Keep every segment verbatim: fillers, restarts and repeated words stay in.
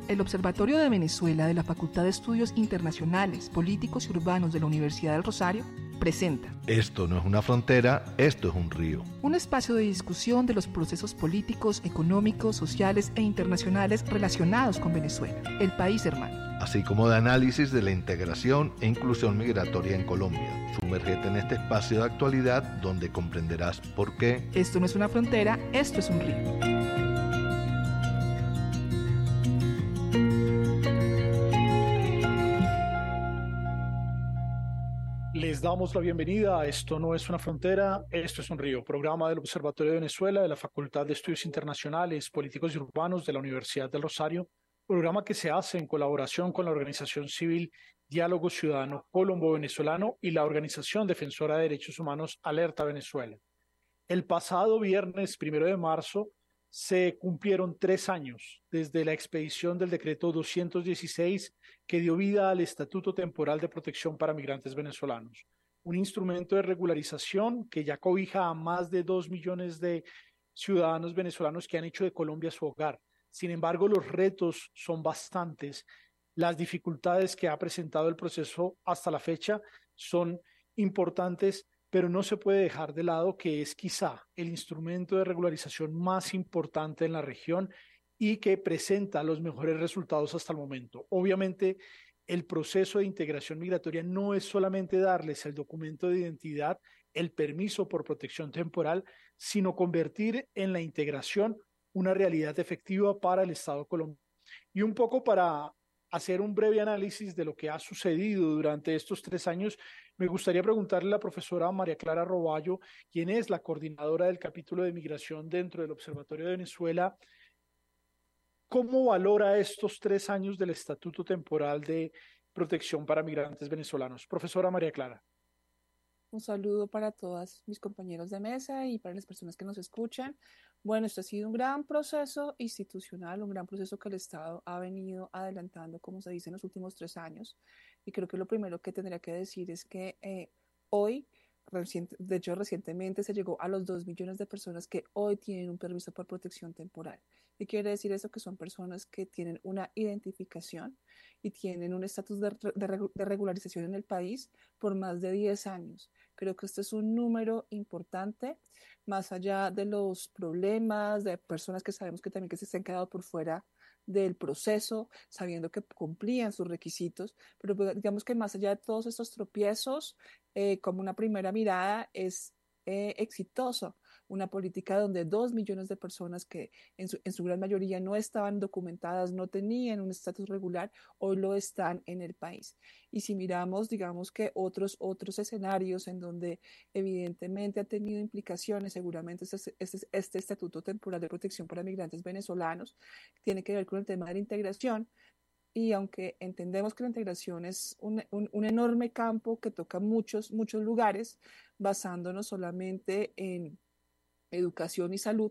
El Observatorio de Venezuela de la Facultad de Estudios Internacionales, Políticos y Urbanos de la Universidad del Rosario presenta Esto no es una frontera, esto es un río. Un espacio de discusión de los procesos políticos, económicos, sociales e internacionales relacionados con Venezuela, el país hermano. Así como de análisis de la integración e inclusión migratoria en Colombia. Sumérgete en este espacio de actualidad donde comprenderás por qué esto no es una frontera, esto es un río. Les damos la bienvenida a Esto no es una frontera, esto es un río, programa del Observatorio de Venezuela de la Facultad de Estudios Internacionales, Políticos y Urbanos de la Universidad del Rosario, programa que se hace en colaboración con la organización civil Diálogo Ciudadano Colombo-Venezolano y la organización defensora de derechos humanos Alerta Venezuela. El pasado viernes primero de marzo se cumplieron tres años desde la expedición del decreto doscientos dieciséis que dio vida al Estatuto Temporal de Protección para Migrantes Venezolanos, un instrumento de regularización que ya cobija a más de dos millones de ciudadanos venezolanos que han hecho de Colombia su hogar. Sin embargo, los retos son bastantes. Las dificultades que ha presentado el proceso hasta la fecha son importantes, pero no se puede dejar de lado que es quizá el instrumento de regularización más importante en la región y que presenta los mejores resultados hasta el momento. Obviamente, el proceso de integración migratoria no es solamente darles el documento de identidad, el permiso por protección temporal, sino convertir en la integración una realidad efectiva para el Estado colombiano. Y un poco para hacer un breve análisis de lo que ha sucedido durante estos tres años, me gustaría preguntarle a la profesora María Clara Roballo, quien es la coordinadora del capítulo de migración dentro del Observatorio de Venezuela, ¿cómo valora estos tres años del Estatuto Temporal de Protección para Migrantes Venezolanos? Profesora María Clara. Un saludo para todos mis compañeros de mesa y para las personas que nos escuchan. Bueno, esto ha sido un gran proceso institucional, un gran proceso que el Estado ha venido adelantando, como se dice, en los últimos tres años. Y creo que lo primero que tendría que decir es que eh, hoy, reciente, de hecho recientemente se llegó a los dos millones de personas que hoy tienen un permiso por protección temporal. ¿Y quiere decir eso? Que son personas que tienen una identificación y tienen un estatus de, de, de regularización en el país por más de diez años. Creo que este es un número importante, más allá de los problemas de personas que sabemos que también que se han quedado por fuera del proceso, sabiendo que cumplían sus requisitos, pero digamos que más allá de todos estos tropiezos, eh, como una primera mirada es eh, exitoso, una política donde dos millones de personas que en su, en su gran mayoría no estaban documentadas, no tenían un estatus regular, hoy lo están en el país. Y si miramos, digamos que otros, otros escenarios en donde evidentemente ha tenido implicaciones, seguramente este, este, este Estatuto Temporal de Protección para Migrantes Venezolanos tiene que ver con el tema de la integración. Y aunque entendemos que la integración es un, un, un enorme campo que toca muchos, muchos lugares, basándonos solamente en educación y salud,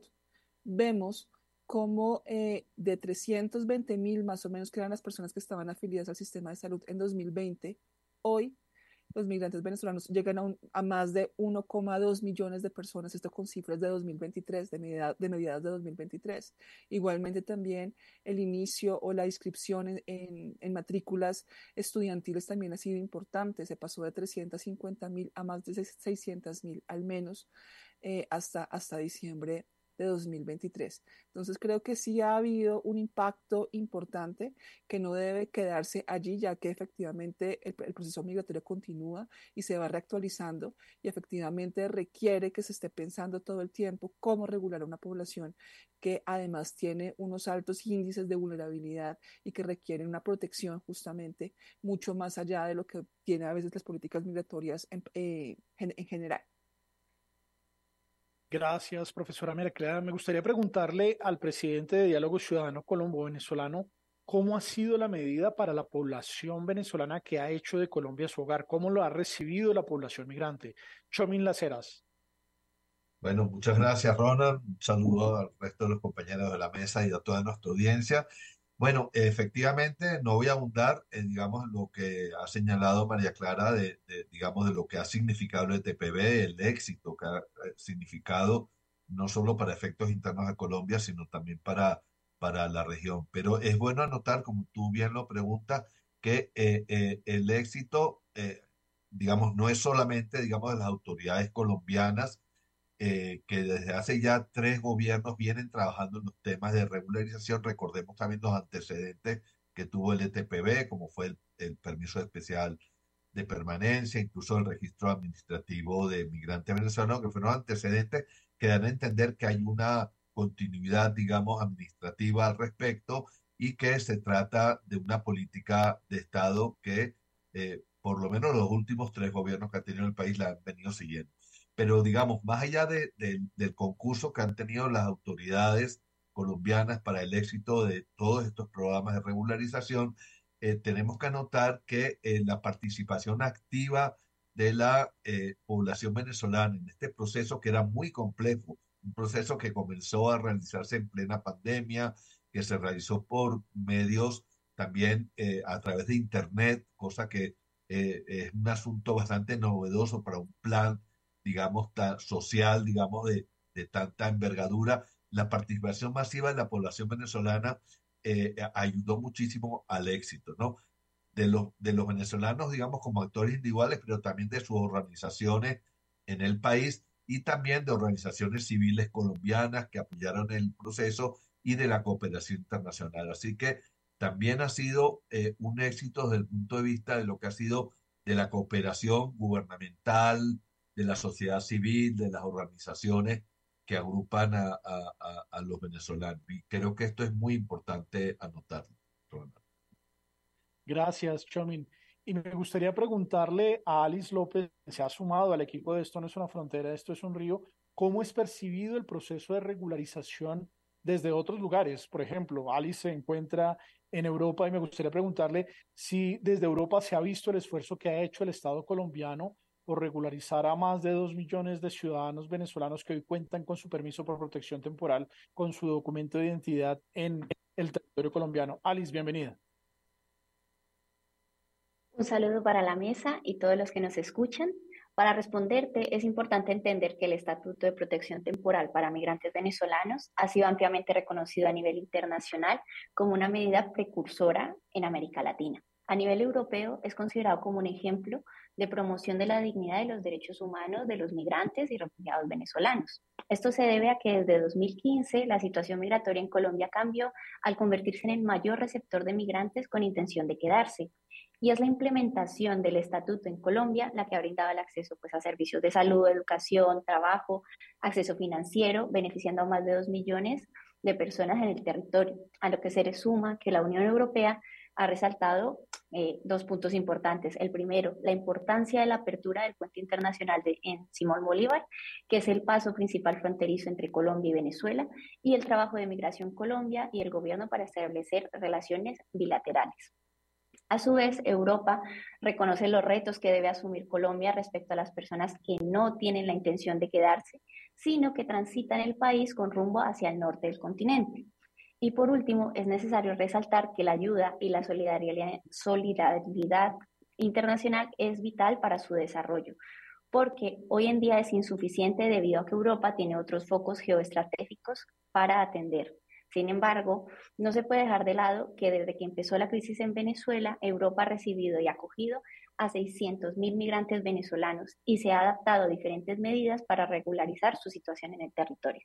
vemos como eh, de trescientos veinte mil más o menos que eran las personas que estaban afiliadas al sistema de salud en dos mil veinte, hoy los migrantes venezolanos llegan a, un, a más de uno coma dos millones de personas, esto con cifras de dos mil veintitrés, de, media, de mediados de dos mil veintitrés. Igualmente también el inicio o la inscripción en, en, en matrículas estudiantiles también ha sido importante, se pasó de trescientos cincuenta mil a más de seiscientos mil al menos eh, hasta, hasta diciembre de dos mil veintitrés. Entonces creo que sí ha habido un impacto importante que no debe quedarse allí, ya que efectivamente el, el proceso migratorio continúa y se va reactualizando y efectivamente requiere que se esté pensando todo el tiempo cómo regular a una población que además tiene unos altos índices de vulnerabilidad y que requieren una protección justamente mucho más allá de lo que tienen a veces las políticas migratorias en, eh, en, en general. Gracias, profesora María Clara. Me gustaría preguntarle al presidente de Diálogo Ciudadano Colombo-Venezolano cómo ha sido la medida para la población venezolana que ha hecho de Colombia su hogar, cómo lo ha recibido la población migrante. Chomín Las Heras. Bueno, muchas gracias, Ronald. Un saludo al resto de los compañeros de la mesa y a toda nuestra audiencia. Bueno, efectivamente, no voy a abundar en, digamos, lo que ha señalado María Clara de, de, digamos, de lo que ha significado el T P B, el éxito que ha eh, significado no solo para efectos internos de Colombia, sino también para, para la región. Pero es bueno anotar, como tú bien lo preguntas, que eh, eh, el éxito, eh, digamos, no es solamente, digamos, de las autoridades colombianas, eh, que desde hace ya tres gobiernos vienen trabajando en los temas de regularización. Recordemos también los antecedentes que tuvo el E T P B, como fue el, el permiso especial de permanencia, incluso el registro administrativo de migrantes venezolanos, que fueron antecedentes que dan a entender que hay una continuidad, digamos, administrativa al respecto y que se trata de una política de Estado que eh, por lo menos los últimos tres gobiernos que ha tenido el país la han venido siguiendo. Pero digamos, más allá de, de, del concurso que han tenido las autoridades colombianas para el éxito de todos estos programas de regularización, eh, tenemos que anotar que eh, la participación activa de la eh, población venezolana en este proceso, que era muy complejo, un proceso que comenzó a realizarse en plena pandemia, que se realizó por medios también eh, a través de Internet, cosa que eh, es un asunto bastante novedoso para un plan, digamos, tan social, digamos, de, de tanta envergadura. La participación masiva de la población venezolana eh, ayudó muchísimo al éxito, ¿no? De los, de los venezolanos, digamos, como actores individuales, pero también de sus organizaciones en el país y también de organizaciones civiles colombianas que apoyaron el proceso y de la cooperación internacional. Así que también ha sido eh, un éxito desde el punto de vista de lo que ha sido de la cooperación gubernamental, de la sociedad civil, de las organizaciones que agrupan a, a, a, a los venezolanos. Y creo que esto es muy importante anotarlo, Ronald. Gracias, Chomin. Y me gustaría preguntarle a Alice López, que se ha sumado al equipo de Esto no es una frontera, esto es un río, ¿cómo es percibido el proceso de regularización desde otros lugares? Por ejemplo, Alice se encuentra en Europa y me gustaría preguntarle si desde Europa se ha visto el esfuerzo que ha hecho el Estado colombiano por regularizar a más de dos millones de ciudadanos venezolanos que hoy cuentan con su permiso por protección temporal, con su documento de identidad en el territorio colombiano. Alice, bienvenida. Un saludo para la mesa y todos los que nos escuchan. Para responderte, es importante entender que el Estatuto de Protección Temporal para Migrantes Venezolanos ha sido ampliamente reconocido a nivel internacional como una medida precursora en América Latina. A nivel europeo es considerado como un ejemplo de promoción de la dignidad y los derechos humanos de los migrantes y refugiados venezolanos. Esto se debe a que desde dos mil quince la situación migratoria en Colombia cambió al convertirse en el mayor receptor de migrantes con intención de quedarse. Y es la implementación del estatuto en Colombia la que ha brindado el acceso pues, a servicios de salud, educación, trabajo, acceso financiero, beneficiando a más de dos millones de personas en el territorio, a lo que se le suma que la Unión Europea ha resaltado eh, dos puntos importantes. El primero, la importancia de la apertura del puente internacional de, en Simón Bolívar, que es el paso principal fronterizo entre Colombia y Venezuela, y el trabajo de Migración Colombia y el gobierno para establecer relaciones bilaterales. A su vez, Europa reconoce los retos que debe asumir Colombia respecto a las personas que no tienen la intención de quedarse, sino que transitan el país con rumbo hacia el norte del continente. Y por último, es necesario resaltar que la ayuda y la solidaridad, solidaridad internacional es vital para su desarrollo, porque hoy en día es insuficiente debido a que Europa tiene otros focos geoestratégicos para atender. Sin embargo, no se puede dejar de lado que desde que empezó la crisis en Venezuela, Europa ha recibido y acogido a seiscientos mil migrantes venezolanos y se ha adaptado a diferentes medidas para regularizar su situación en el territorio.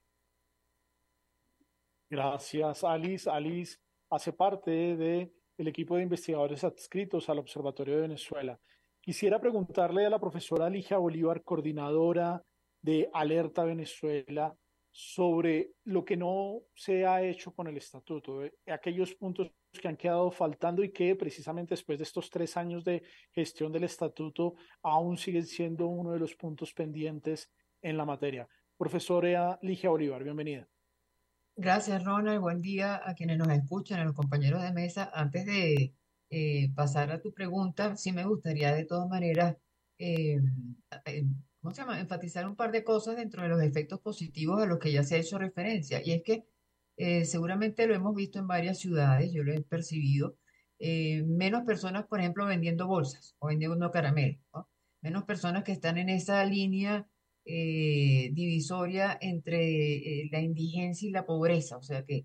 Gracias, Alice. Alice hace parte de, del equipo de investigadores adscritos al Observatorio de Venezuela. Quisiera preguntarle a la profesora Ligia Bolívar, coordinadora de Alerta Venezuela, sobre lo que no se ha hecho con el estatuto, eh, aquellos puntos que han quedado faltando y que precisamente después de estos tres años de gestión del estatuto aún siguen siendo uno de los puntos pendientes en la materia. Profesora Ligia Bolívar, bienvenida. Gracias, Ronald. Buen día a quienes nos escuchan, a los compañeros de mesa. Antes de eh, pasar a tu pregunta, sí me gustaría de todas maneras eh, eh, ¿cómo se llama? Enfatizar un par de cosas dentro de los efectos positivos a los que ya se ha hecho referencia. Y es que eh, seguramente lo hemos visto en varias ciudades, yo lo he percibido, eh, menos personas, por ejemplo, vendiendo bolsas o vendiendo caramelos, ¿no? Menos personas que están en esa línea eh, divisoria entre eh, la indigencia y la pobreza, o sea que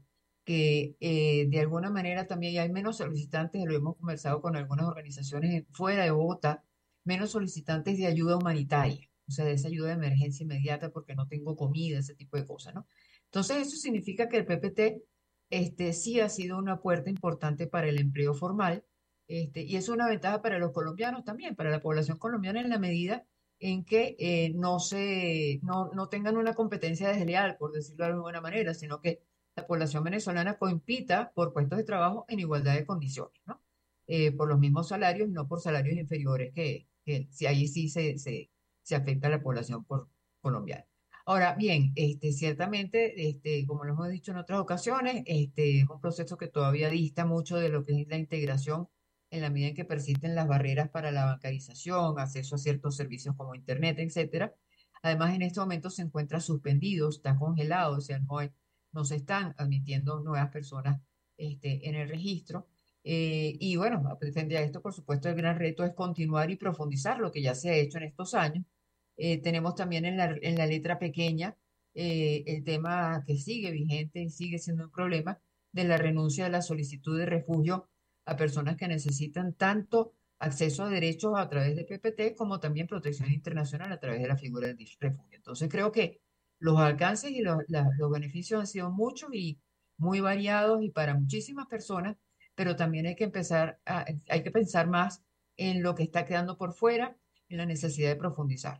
que eh, de alguna manera también hay menos solicitantes, lo hemos conversado con algunas organizaciones fuera de Bogotá, menos solicitantes de ayuda humanitaria, o sea, de esa ayuda de emergencia inmediata porque no tengo comida, ese tipo de cosas, ¿no? Entonces, eso significa que el P P T este, sí ha sido una puerta importante para el empleo formal, este, y es una ventaja para los colombianos también, para la población colombiana en la medida en que eh, no, se, no, no tengan una competencia desleal, por decirlo de alguna manera, sino que la población venezolana compita por puestos de trabajo en igualdad de condiciones, ¿no? Eh, por los mismos salarios, no por salarios inferiores que, que si ahí sí se, se, se afecta a la población por, colombiana. Ahora, bien, este, ciertamente, este, como lo hemos dicho en otras ocasiones, este, es un proceso que todavía dista mucho de lo que es la integración en la medida en que persisten las barreras para la bancarización, acceso a ciertos servicios como Internet, etcétera. Además, en este momento se encuentra suspendido, está congelado, o sea, no hay, no se están admitiendo nuevas personas este, en el registro. Eh, y bueno, frente a esto, por supuesto, el gran reto es continuar y profundizar lo que ya se ha hecho en estos años. Eh, tenemos también en la, en la letra pequeña eh, el tema que sigue vigente y sigue siendo un problema de la renuncia a la solicitud de refugio a personas que necesitan tanto acceso a derechos a través de P P T como también protección internacional a través de la figura del refugio. Entonces creo que los alcances y los, la- los beneficios han sido muchos y muy variados y para muchísimas personas, pero también hay que empezar a, hay que pensar más en lo que está quedando por fuera, en la necesidad de profundizar.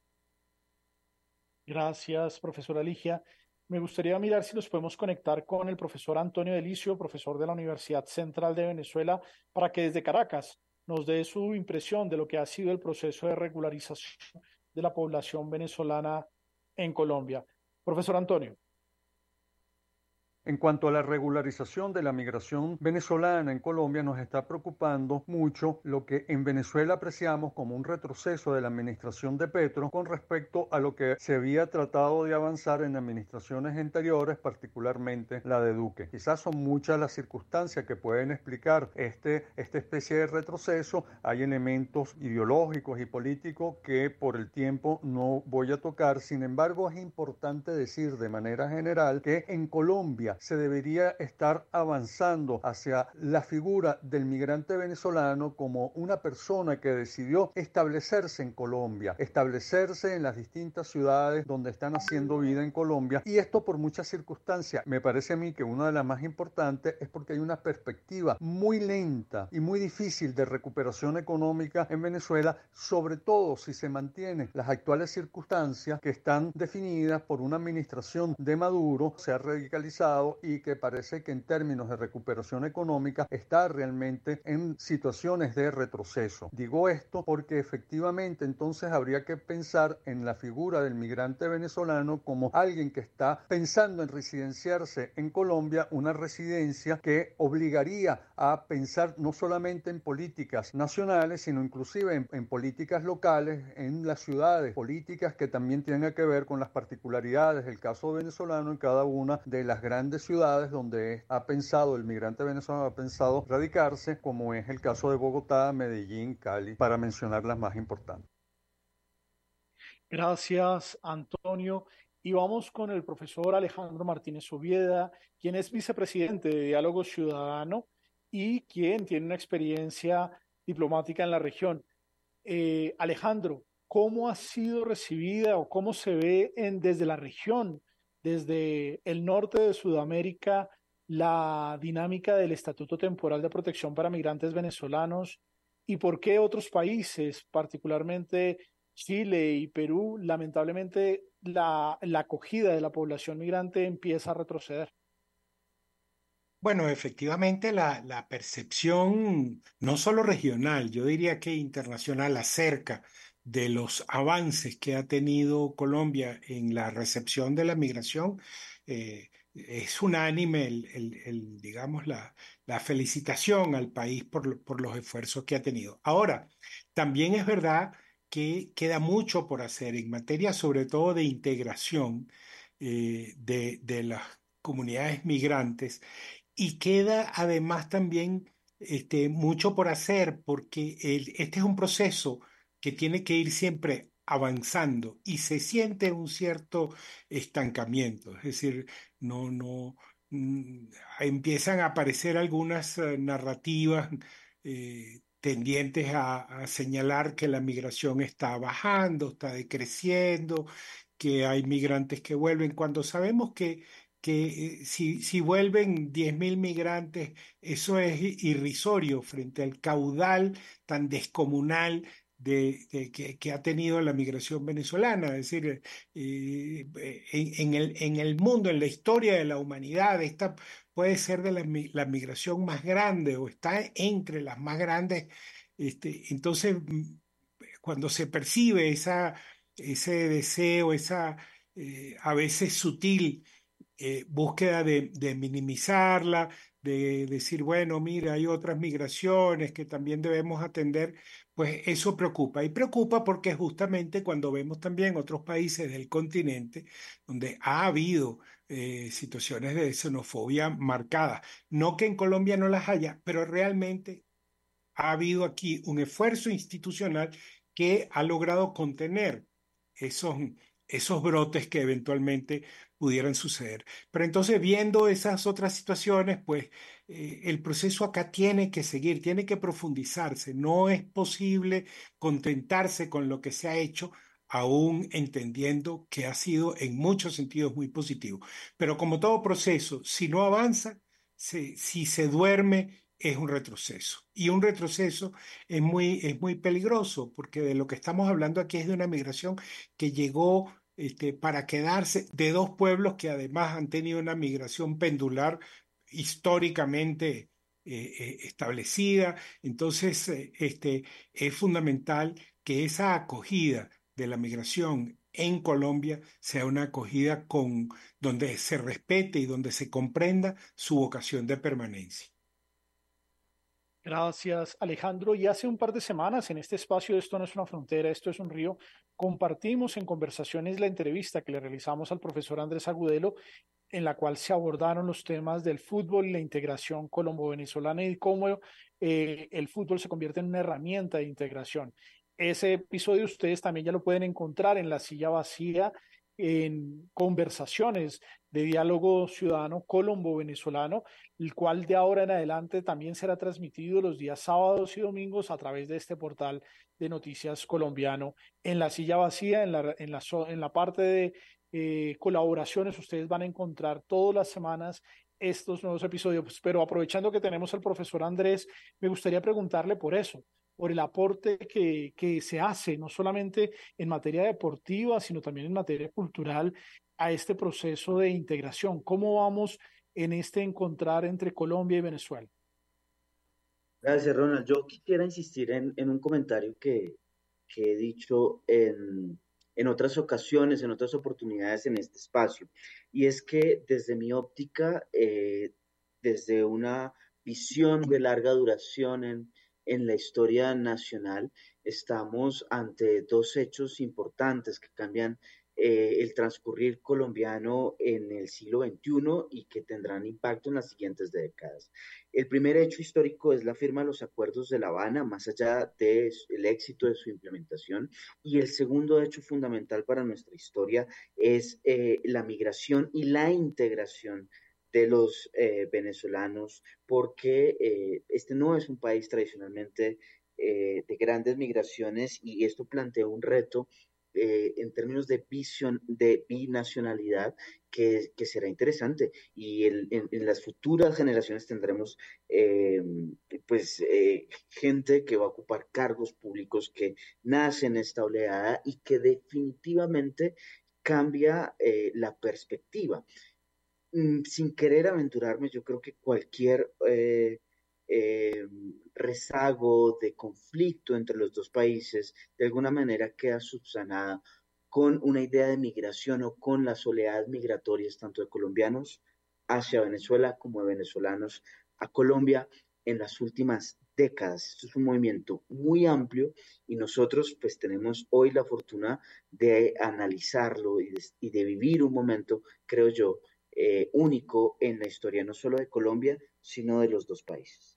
Gracias, profesora Ligia. Me gustaría mirar si nos podemos conectar con el profesor Antonio Delicio, profesor de la Universidad Central de Venezuela, para que desde Caracas nos dé su impresión de lo que ha sido el proceso de regularización de la población venezolana en Colombia. Profesor Antonio. En cuanto a la regularización de la migración venezolana en Colombia, nos está preocupando mucho lo que en Venezuela apreciamos como un retroceso de la administración de Petro con respecto a lo que se había tratado de avanzar en administraciones anteriores, particularmente la de Duque. Quizás son muchas las circunstancias que pueden explicar este, esta especie de retroceso. Hay elementos ideológicos y políticos que por el tiempo no voy a tocar. Sin embargo, es importante decir de manera general que en Colombia se debería estar avanzando hacia la figura del migrante venezolano como una persona que decidió establecerse en Colombia, establecerse en las distintas ciudades donde están haciendo vida en Colombia, y esto por muchas circunstancias. Me parece a mí que una de las más importantes es porque hay una perspectiva muy lenta y muy difícil de recuperación económica en Venezuela, sobre todo si se mantienen las actuales circunstancias que están definidas por una administración de Maduro, se ha radicalizado y que parece que en términos de recuperación económica está realmente en situaciones de retroceso. Digo esto porque efectivamente entonces habría que pensar en la figura del migrante venezolano como alguien que está pensando en residenciarse en Colombia, una residencia que obligaría a pensar no solamente en políticas nacionales, sino inclusive en, en políticas locales, en las ciudades, políticas que también tienen que ver con las particularidades del caso venezolano en cada una de las grandes ciudades donde ha pensado el migrante venezolano, ha pensado radicarse, como es el caso de Bogotá, Medellín, Cali, para mencionar las más importantes. Gracias, Antonio. Y vamos con el profesor Alejandro Martínez Ovieda, quien es vicepresidente de Diálogo Ciudadano y quien tiene una experiencia diplomática en la región. Eh, Alejandro, ¿cómo ha sido recibida o cómo se ve en, desde la región, desde el norte de Sudamérica, la dinámica del Estatuto Temporal de Protección para Migrantes Venezolanos y por qué otros países, particularmente Chile y Perú, lamentablemente la, la acogida de la población migrante empieza a retroceder? Bueno, efectivamente la, la percepción no solo regional, yo diría que internacional acerca de los avances que ha tenido Colombia en la recepción de la migración, eh, es unánime el, el- el, digamos, la, la felicitación al país por, lo- por los esfuerzos que ha tenido. Ahora, también es verdad que queda mucho por hacer en materia sobre todo de integración eh, de de las comunidades migrantes, y queda además también este, mucho por hacer porque el- este es un proceso que tiene que ir siempre avanzando y se siente un cierto estancamiento. Es decir, no, no, mm, empiezan a aparecer algunas eh, narrativas eh, tendientes a, a señalar que la migración está bajando, está decreciendo, que hay migrantes que vuelven, cuando sabemos que, que eh, si, si vuelven diez mil migrantes, eso es irrisorio frente al caudal tan descomunal de, de- que, que ha tenido la migración venezolana. Es decir, eh, en, en el, en el mundo, en la historia de la humanidad, esta puede ser de la, mi- la migración más grande o está entre las más grandes. Este, entonces, mm, cuando se percibe esa, ese deseo, esa eh, a veces sutil eh, búsqueda de, de minimizarla, de decir, bueno, mira, hay otras migraciones que también debemos atender, pues eso preocupa. Y preocupa porque justamente cuando vemos también otros países del continente donde ha habido eh, situaciones de xenofobia marcadas, no que en Colombia no las haya, pero realmente ha habido aquí un esfuerzo institucional que ha logrado contener esos, esos brotes que eventualmente pudieran suceder. Pero entonces, viendo esas otras situaciones, pues eh, el proceso acá tiene que seguir, tiene que profundizarse. No es posible contentarse con lo que se ha hecho, aún entendiendo que ha sido en muchos sentidos muy positivo. Pero como todo proceso, si no avanza, se- si se duerme, es un retroceso. Y un retroceso es muy, es muy peligroso, porque de lo que estamos hablando aquí es de una migración que llegó este, para quedarse, de dos pueblos que además han tenido una migración pendular históricamente eh, eh, establecida. Entonces, eh, este, es fundamental que esa acogida de la migración en Colombia sea una acogida con, donde se respete y donde se comprenda su vocación de permanencia. Gracias, Alejandro. Y hace un par de semanas en este espacio Esto no es una frontera, esto es un río, compartimos en conversaciones la entrevista que le realizamos al profesor Andrés Agudelo, en la cual se abordaron los temas del fútbol y la integración colombo-venezolana y cómo eh, el fútbol se convierte en una herramienta de integración. Ese episodio ustedes también ya lo pueden encontrar en La Silla Vacía, en conversaciones de diálogo ciudadano colombo-venezolano, el cual de ahora en adelante también será transmitido los días sábados y domingos a través de este portal de noticias colombiano. En La Silla Vacía, en la, en la, en la parte de eh, colaboraciones, ustedes van a encontrar todas las semanas estos nuevos episodios. Pues, pero aprovechando que tenemos al profesor Andrés, me gustaría preguntarle por eso, por el aporte que, que se hace, no solamente en materia deportiva, sino también en materia cultural, a este proceso de integración. ¿Cómo vamos en este encontrar entre Colombia y Venezuela? Gracias, Ronald. Yo quisiera insistir en, en un comentario que, que he dicho en, en otras ocasiones, en otras oportunidades en este espacio, y es que desde mi óptica, eh, desde una visión de larga duración en, en la historia nacional, estamos ante dos hechos importantes que cambian eh, el transcurrir colombiano en el siglo veintiuno y que tendrán impacto en las siguientes décadas. El primer hecho histórico es la firma de los acuerdos de La Habana, más allá del éxito de su implementación. Y el segundo hecho fundamental para nuestra historia es eh, la migración y la integración de los eh, venezolanos, porque eh, este no es un país tradicionalmente eh, de grandes migraciones y esto plantea un reto eh, en términos de, visión, de binacionalidad que, que será interesante y el, en, en, las futuras generaciones tendremos eh, pues eh, gente que va a ocupar cargos públicos que nace en esta oleada y que definitivamente cambia eh, la perspectiva. Mm, sin querer aventurarme, yo creo que cualquier eh, eh, rezago de conflicto entre los dos países de alguna manera queda subsanada con una idea de migración o con las oleadas migratorias tanto de colombianos hacia Venezuela como de venezolanos a Colombia en las últimas décadas. Esto es un movimiento muy amplio y nosotros pues tenemos hoy la fortuna de analizarlo y de, y de vivir un momento, creo yo, eh, único en la historia, no solo de Colombia, sino de los dos países.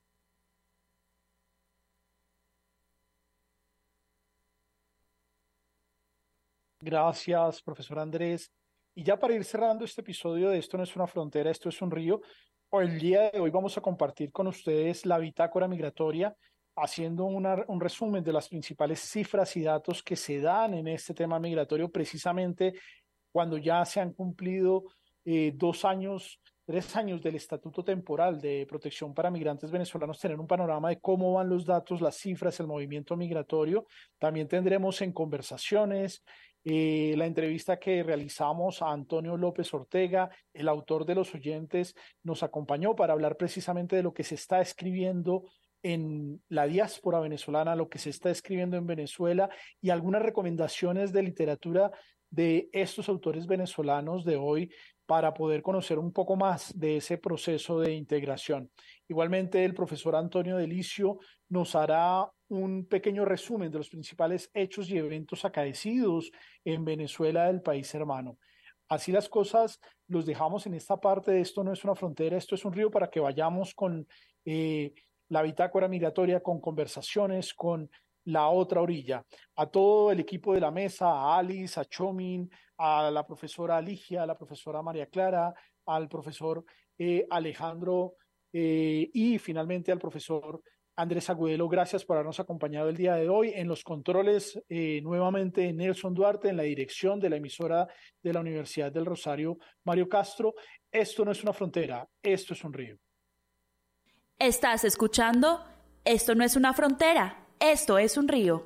Gracias, profesor Andrés. Y ya para ir cerrando este episodio de Esto no es una frontera, esto es un río, el día de hoy vamos a compartir con ustedes la bitácora migratoria, haciendo una, un resumen de las principales cifras y datos que se dan en este tema migratorio, precisamente cuando ya se han cumplido eh, dos años, tres años del Estatuto Temporal de Protección para Migrantes Venezolanos, tener un panorama de cómo van los datos, las cifras, el movimiento migratorio. También tendremos en conversaciones eh, la entrevista que realizamos a Antonio López Ortega, el autor de Los Oyentes, nos acompañó para hablar precisamente de lo que se está escribiendo en la diáspora venezolana, lo que se está escribiendo en Venezuela y algunas recomendaciones de literatura de estos autores venezolanos de hoy para poder conocer un poco más de ese proceso de integración. Igualmente, el profesor Antonio Delicio nos hará un pequeño resumen de los principales hechos y eventos acaecidos en Venezuela, del país hermano. Así las cosas, los dejamos en esta parte de Esto no es una frontera, esto es un río, para que vayamos con eh, la bitácora migratoria, con conversaciones, con la otra orilla. A todo el equipo de la mesa, a Alice, a Chomin, a la profesora Aligia, a la profesora María Clara, al profesor eh, Alejandro eh, y finalmente al profesor Andrés Agudelo, gracias por habernos acompañado el día de hoy. En los controles, eh, nuevamente Nelson Duarte, en la dirección de la emisora de la Universidad del Rosario, Mario Castro. Esto no es una frontera, esto es un río. Estás escuchando Esto no es una frontera, esto es un río.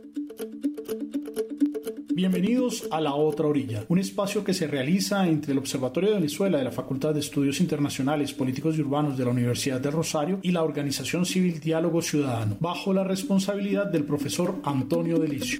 Bienvenidos a La Otra Orilla, un espacio que se realiza entre el Observatorio de Venezuela de la Facultad de Estudios Internacionales, Políticos y Urbanos de la Universidad del Rosario y la organización civil Diálogo Ciudadano, bajo la responsabilidad del profesor Antonio Delicio.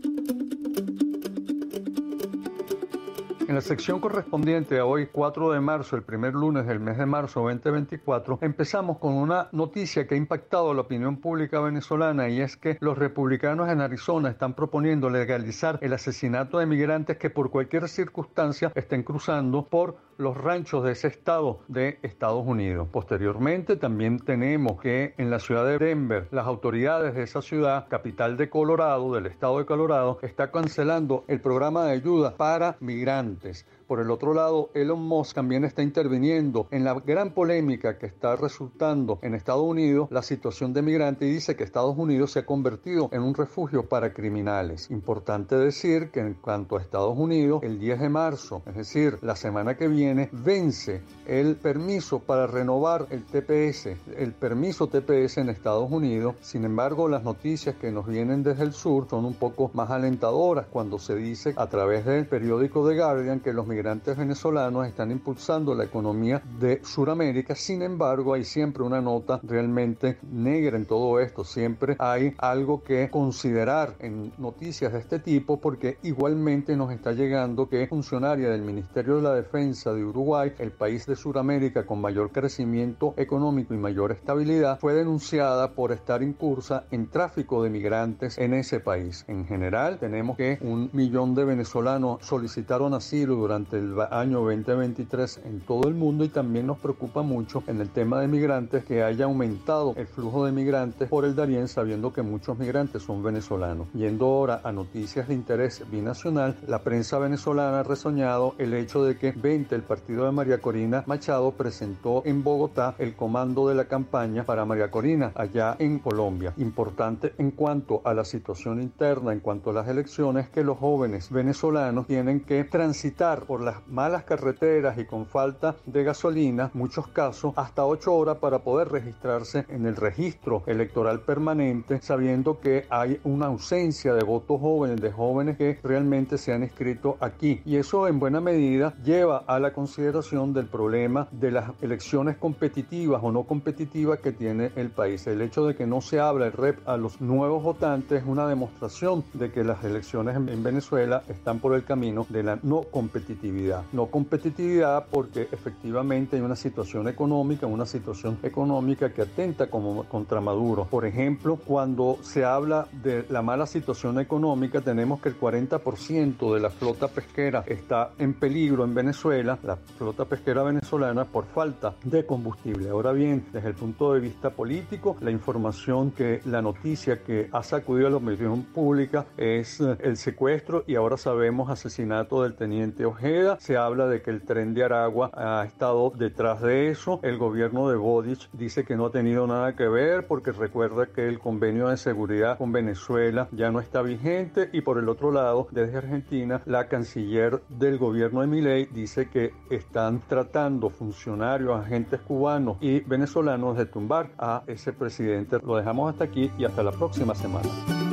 En la sección correspondiente a hoy, cuatro de marzo, el primer lunes del mes de marzo veinte veinticuatro, empezamos con una noticia que ha impactado a la opinión pública venezolana, y es que los republicanos en Arizona están proponiendo legalizar el asesinato de migrantes que por cualquier circunstancia estén cruzando por los ranchos de ese estado de Estados Unidos. Posteriormente también tenemos que en la ciudad de Denver, las autoridades de esa ciudad, capital de Colorado, del estado de Colorado, está cancelando el programa de ayuda para migrantes. Por el otro lado, Elon Musk también está interviniendo en la gran polémica que está resultando en Estados Unidos la situación de migrantes, y dice que Estados Unidos se ha convertido en un refugio para criminales. Importante decir que en cuanto a Estados Unidos, el diez de marzo, es decir, la semana que viene, vence el permiso para renovar el T P S, el permiso T P S en Estados Unidos. Sin embargo, las noticias que nos vienen desde el sur son un poco más alentadoras cuando se dice a través del periódico The Guardian que los migrantes venezolanos están impulsando la economía de Sudamérica. Sin embargo, hay siempre una nota realmente negra en todo esto. Siempre hay algo que considerar en noticias de este tipo, porque igualmente nos está llegando que funcionaria del Ministerio de la Defensa de Uruguay, el país de Sudamérica con mayor crecimiento económico y mayor estabilidad, fue denunciada por estar incursa en tráfico de migrantes en ese país. En general, tenemos que un millón de venezolanos solicitaron asilo durante el año veinte veintitrés en todo el mundo, y también nos preocupa mucho en el tema de migrantes que haya aumentado el flujo de migrantes por el Darién, sabiendo que muchos migrantes son venezolanos. Yendo ahora a noticias de interés binacional, la prensa venezolana ha reseñado el hecho de que veinte, el partido de María Corina Machado, presentó en Bogotá el comando de la campaña para María Corina allá en Colombia. Importante en cuanto a la situación interna, en cuanto a las elecciones, que los jóvenes venezolanos tienen que transitar por las malas carreteras y con falta de gasolina, muchos casos, hasta ocho horas para poder registrarse en el registro electoral permanente, sabiendo que hay una ausencia de votos jóvenes, de jóvenes que realmente se han inscrito aquí. Y eso en buena medida lleva a la consideración del problema de las elecciones competitivas o no competitivas que tiene el país. El hecho de que no se habla el R E P a los nuevos votantes es una demostración de que las elecciones en Venezuela están por el camino de la no competitividad. No competitividad porque efectivamente hay una situación económica, una situación económica que atenta como contra Maduro. Por ejemplo, cuando se habla de la mala situación económica, tenemos que el cuarenta por ciento de la flota pesquera está en peligro en Venezuela, la flota pesquera venezolana, por falta de combustible. Ahora bien, desde el punto de vista político, la información que la noticia que ha sacudido a la opinión pública es el secuestro y ahora sabemos asesinato del teniente Ojeda, moneda. Se habla de que el Tren de Aragua ha estado detrás de eso. El gobierno de Boric dice que no ha tenido nada que ver porque recuerda que el convenio de seguridad con Venezuela ya no está vigente. Y por el otro lado, desde Argentina, la canciller del gobierno de Milei dice que están tratando funcionarios, agentes cubanos y venezolanos de tumbar a ese presidente. Lo dejamos hasta aquí y hasta la próxima semana.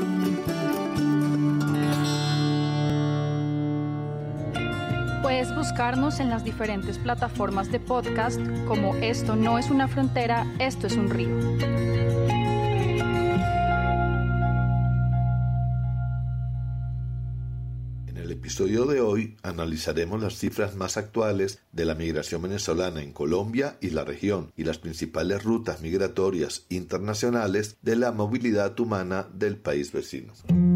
Puedes buscarnos en las diferentes plataformas de podcast como Esto no es una frontera, esto es un río. En el episodio de hoy analizaremos las cifras más actuales de la migración venezolana en Colombia y la región y las principales rutas migratorias internacionales de la movilidad humana del país vecino.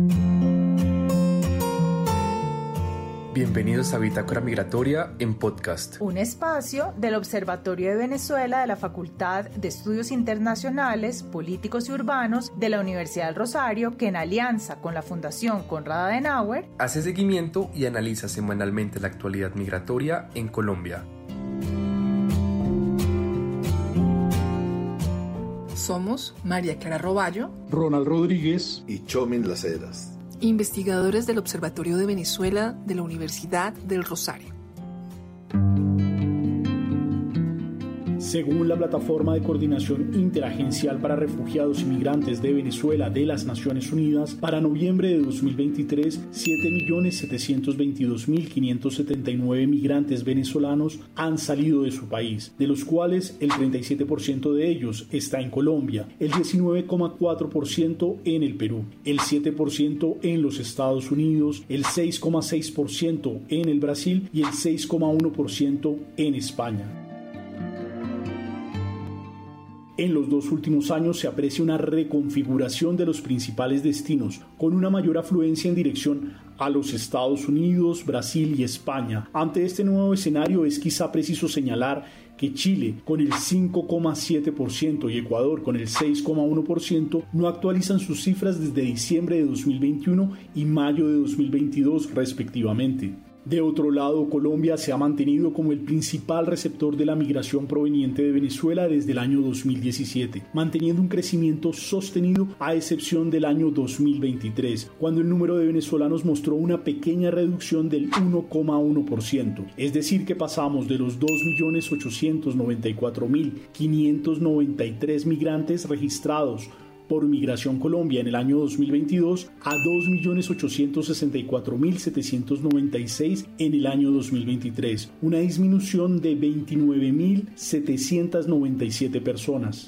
Bienvenidos a Bitácora Migratoria en podcast. Un espacio del Observatorio de Venezuela de la Facultad de Estudios Internacionales, Políticos y Urbanos de la Universidad del Rosario, que en alianza con la Fundación Konrad Adenauer hace seguimiento y analiza semanalmente la actualidad migratoria en Colombia. Somos María Clara Roballo, Ronald Rodríguez y Chomin Las Heras, investigadores del Observatorio de Venezuela de la Universidad del Rosario. Según la Plataforma de Coordinación Interagencial para Refugiados y Migrantes de Venezuela de las Naciones Unidas, para noviembre de dos mil veintitrés, siete millones setecientos veintidós mil quinientos setenta y nueve migrantes venezolanos han salido de su país, de los cuales el treinta y siete por ciento de ellos está en Colombia, el diecinueve coma cuatro por ciento en el Perú, el siete por ciento en los Estados Unidos, el seis coma seis por ciento en el Brasil y el seis coma uno por ciento en España. En los dos últimos años se aprecia una reconfiguración de los principales destinos, con una mayor afluencia en dirección a los Estados Unidos, Brasil y España. Ante este nuevo escenario es quizá preciso señalar que Chile, con el cinco coma siete por ciento y Ecuador, con el seis coma uno por ciento, no actualizan sus cifras desde diciembre de dos mil veintiuno y mayo de dos mil veintidós, respectivamente. De otro lado, Colombia se ha mantenido como el principal receptor de la migración proveniente de Venezuela desde el año dos mil diecisiete, manteniendo un crecimiento sostenido a excepción del año dos mil veintitrés, cuando el número de venezolanos mostró una pequeña reducción del uno coma uno por ciento. Es decir, que pasamos de los dos millones ochocientos noventa y cuatro mil quinientos noventa y tres migrantes registrados por Migración Colombia en el año dos mil veintidós a dos millones ochocientos sesenta y cuatro mil setecientos noventa y seis en el año dos mil veintitrés, una disminución de veintinueve mil setecientos noventa y siete personas.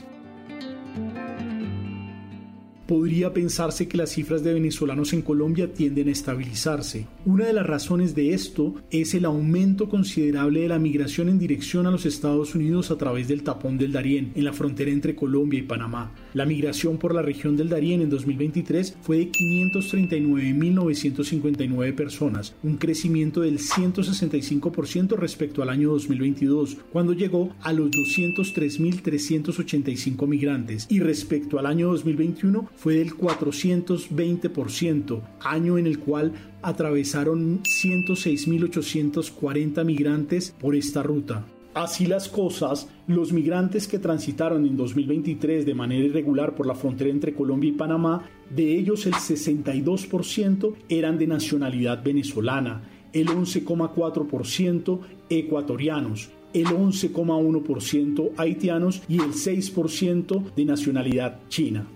Podría pensarse que las cifras de venezolanos en Colombia tienden a estabilizarse. Una de las razones de esto es el aumento considerable de la migración en dirección a los Estados Unidos a través del tapón del Darién, en la frontera entre Colombia y Panamá. La migración por la región del Darién en dos mil veintitrés fue de quinientos treinta y nueve mil novecientos cincuenta y nueve personas, un crecimiento del ciento sesenta y cinco por ciento respecto al año dos mil veintidós, cuando llegó a los doscientos tres mil trescientos ochenta y cinco migrantes, y respecto al año dos mil veintiuno fue del cuatrocientos veinte por ciento, año en el cual atravesaron ciento seis mil ochocientos cuarenta migrantes por esta ruta. Así las cosas, los migrantes que transitaron en dos mil veintitrés de manera irregular por la frontera entre Colombia y Panamá, de ellos el sesenta y dos por ciento eran de nacionalidad venezolana, el once coma cuatro por ciento ecuatorianos, el once coma uno por ciento haitianos y el seis por ciento de nacionalidad china.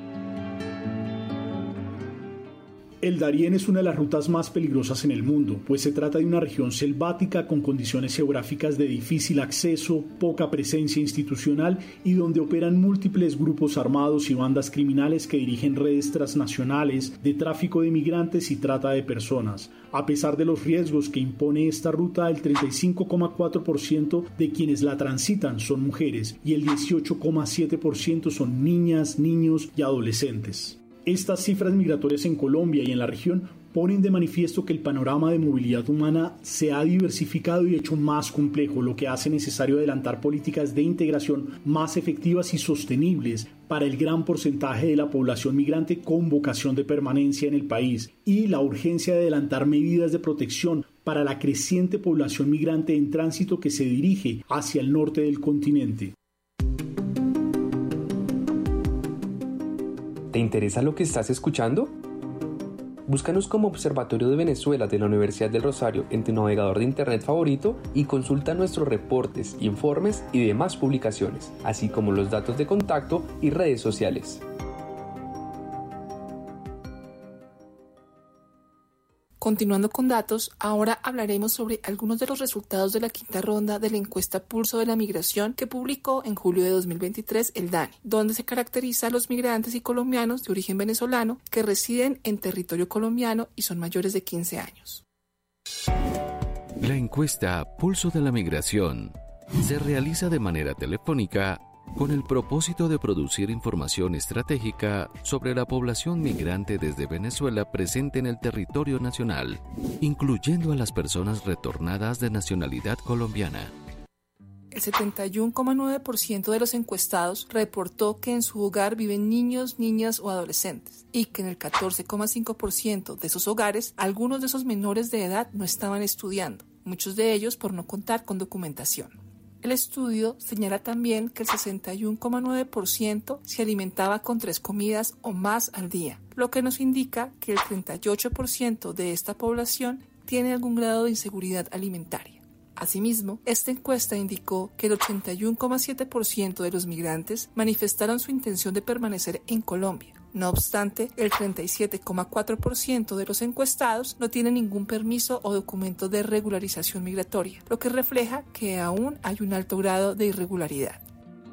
El Darién es una de las rutas más peligrosas en el mundo, pues se trata de una región selvática con condiciones geográficas de difícil acceso, poca presencia institucional y donde operan múltiples grupos armados y bandas criminales que dirigen redes transnacionales de tráfico de migrantes y trata de personas. A pesar de los riesgos que impone esta ruta, el treinta y cinco coma cuatro por ciento de quienes la transitan son mujeres y el dieciocho coma siete por ciento son niñas, niños y adolescentes. Estas cifras migratorias en Colombia y en la región ponen de manifiesto que el panorama de movilidad humana se ha diversificado y hecho más complejo, lo que hace necesario adelantar políticas de integración más efectivas y sostenibles para el gran porcentaje de la población migrante con vocación de permanencia en el país, y la urgencia de adelantar medidas de protección para la creciente población migrante en tránsito que se dirige hacia el norte del continente. ¿Te interesa lo que estás escuchando? Búscanos como Observatorio de Venezuela de la Universidad del Rosario en tu navegador de internet favorito y consulta nuestros reportes, informes y demás publicaciones, así como los datos de contacto y redes sociales. Continuando con datos, ahora hablaremos sobre algunos de los resultados de la quinta ronda de la encuesta Pulso de la Migración que publicó en julio de dos mil veintitrés el DANE, donde se caracteriza a los migrantes y colombianos de origen venezolano que residen en territorio colombiano y son mayores de quince años. La encuesta Pulso de la Migración se realiza de manera telefónica con el propósito de producir información estratégica sobre la población migrante desde Venezuela presente en el territorio nacional, incluyendo a las personas retornadas de nacionalidad colombiana. El setenta y uno coma nueve por ciento de los encuestados reportó que en su hogar viven niños, niñas o adolescentes y que en el catorce coma cinco por ciento de esos hogares algunos de esos menores de edad no estaban estudiando, muchos de ellos por no contar con documentación. El estudio señala también que el sesenta y uno coma nueve por ciento se alimentaba con tres comidas o más al día, lo que nos indica que el treinta y ocho por ciento de esta población tiene algún grado de inseguridad alimentaria. Asimismo, esta encuesta indicó que el ochenta y uno coma siete por ciento de los migrantes manifestaron su intención de permanecer en Colombia. No obstante, el treinta y siete coma cuatro por ciento de los encuestados no tienen ningún permiso o documento de regularización migratoria, lo que refleja que aún hay un alto grado de irregularidad.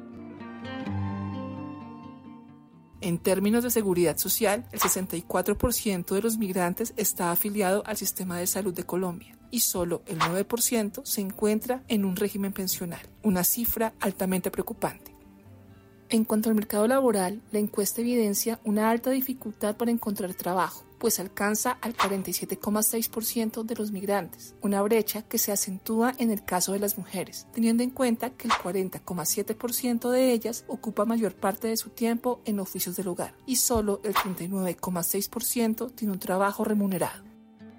En términos de seguridad social, el sesenta y cuatro por ciento de los migrantes está afiliado al sistema de salud de Colombia y solo el nueve por ciento se encuentra en un régimen pensional, una cifra altamente preocupante. En cuanto al mercado laboral, la encuesta evidencia una alta dificultad para encontrar trabajo, pues alcanza al cuarenta y siete coma seis por ciento de los migrantes, una brecha que se acentúa en el caso de las mujeres, teniendo en cuenta que el cuarenta coma siete por ciento de ellas ocupa mayor parte de su tiempo en oficios del hogar y solo el treinta y nueve coma seis por ciento tiene un trabajo remunerado.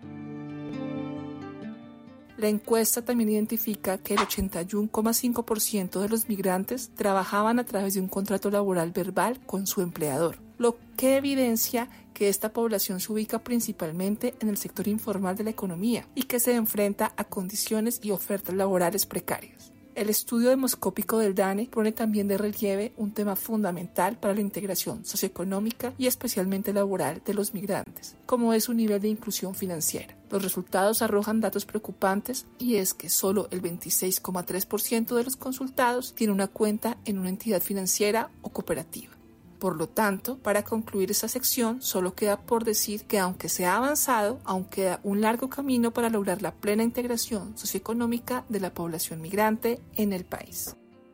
La encuesta también identifica que el ochenta y uno coma cinco por ciento de los migrantes trabajaban a través de un contrato laboral verbal con su empleador, lo que evidencia que esta población se ubica principalmente en el sector informal de la economía y que se enfrenta a condiciones y ofertas laborales precarias. El estudio demoscópico del DANE pone también de relieve un tema fundamental para la integración socioeconómica y especialmente laboral de los migrantes, como es su nivel de inclusión financiera. Los resultados arrojan datos preocupantes y es que solo el veintiséis coma tres por ciento de los consultados tiene una cuenta en una entidad financiera o cooperativa. Por lo tanto, para concluir esta sección, solo queda por decir que aunque se ha avanzado, aún queda un largo camino para lograr la plena integración socioeconómica de la población migrante en el país.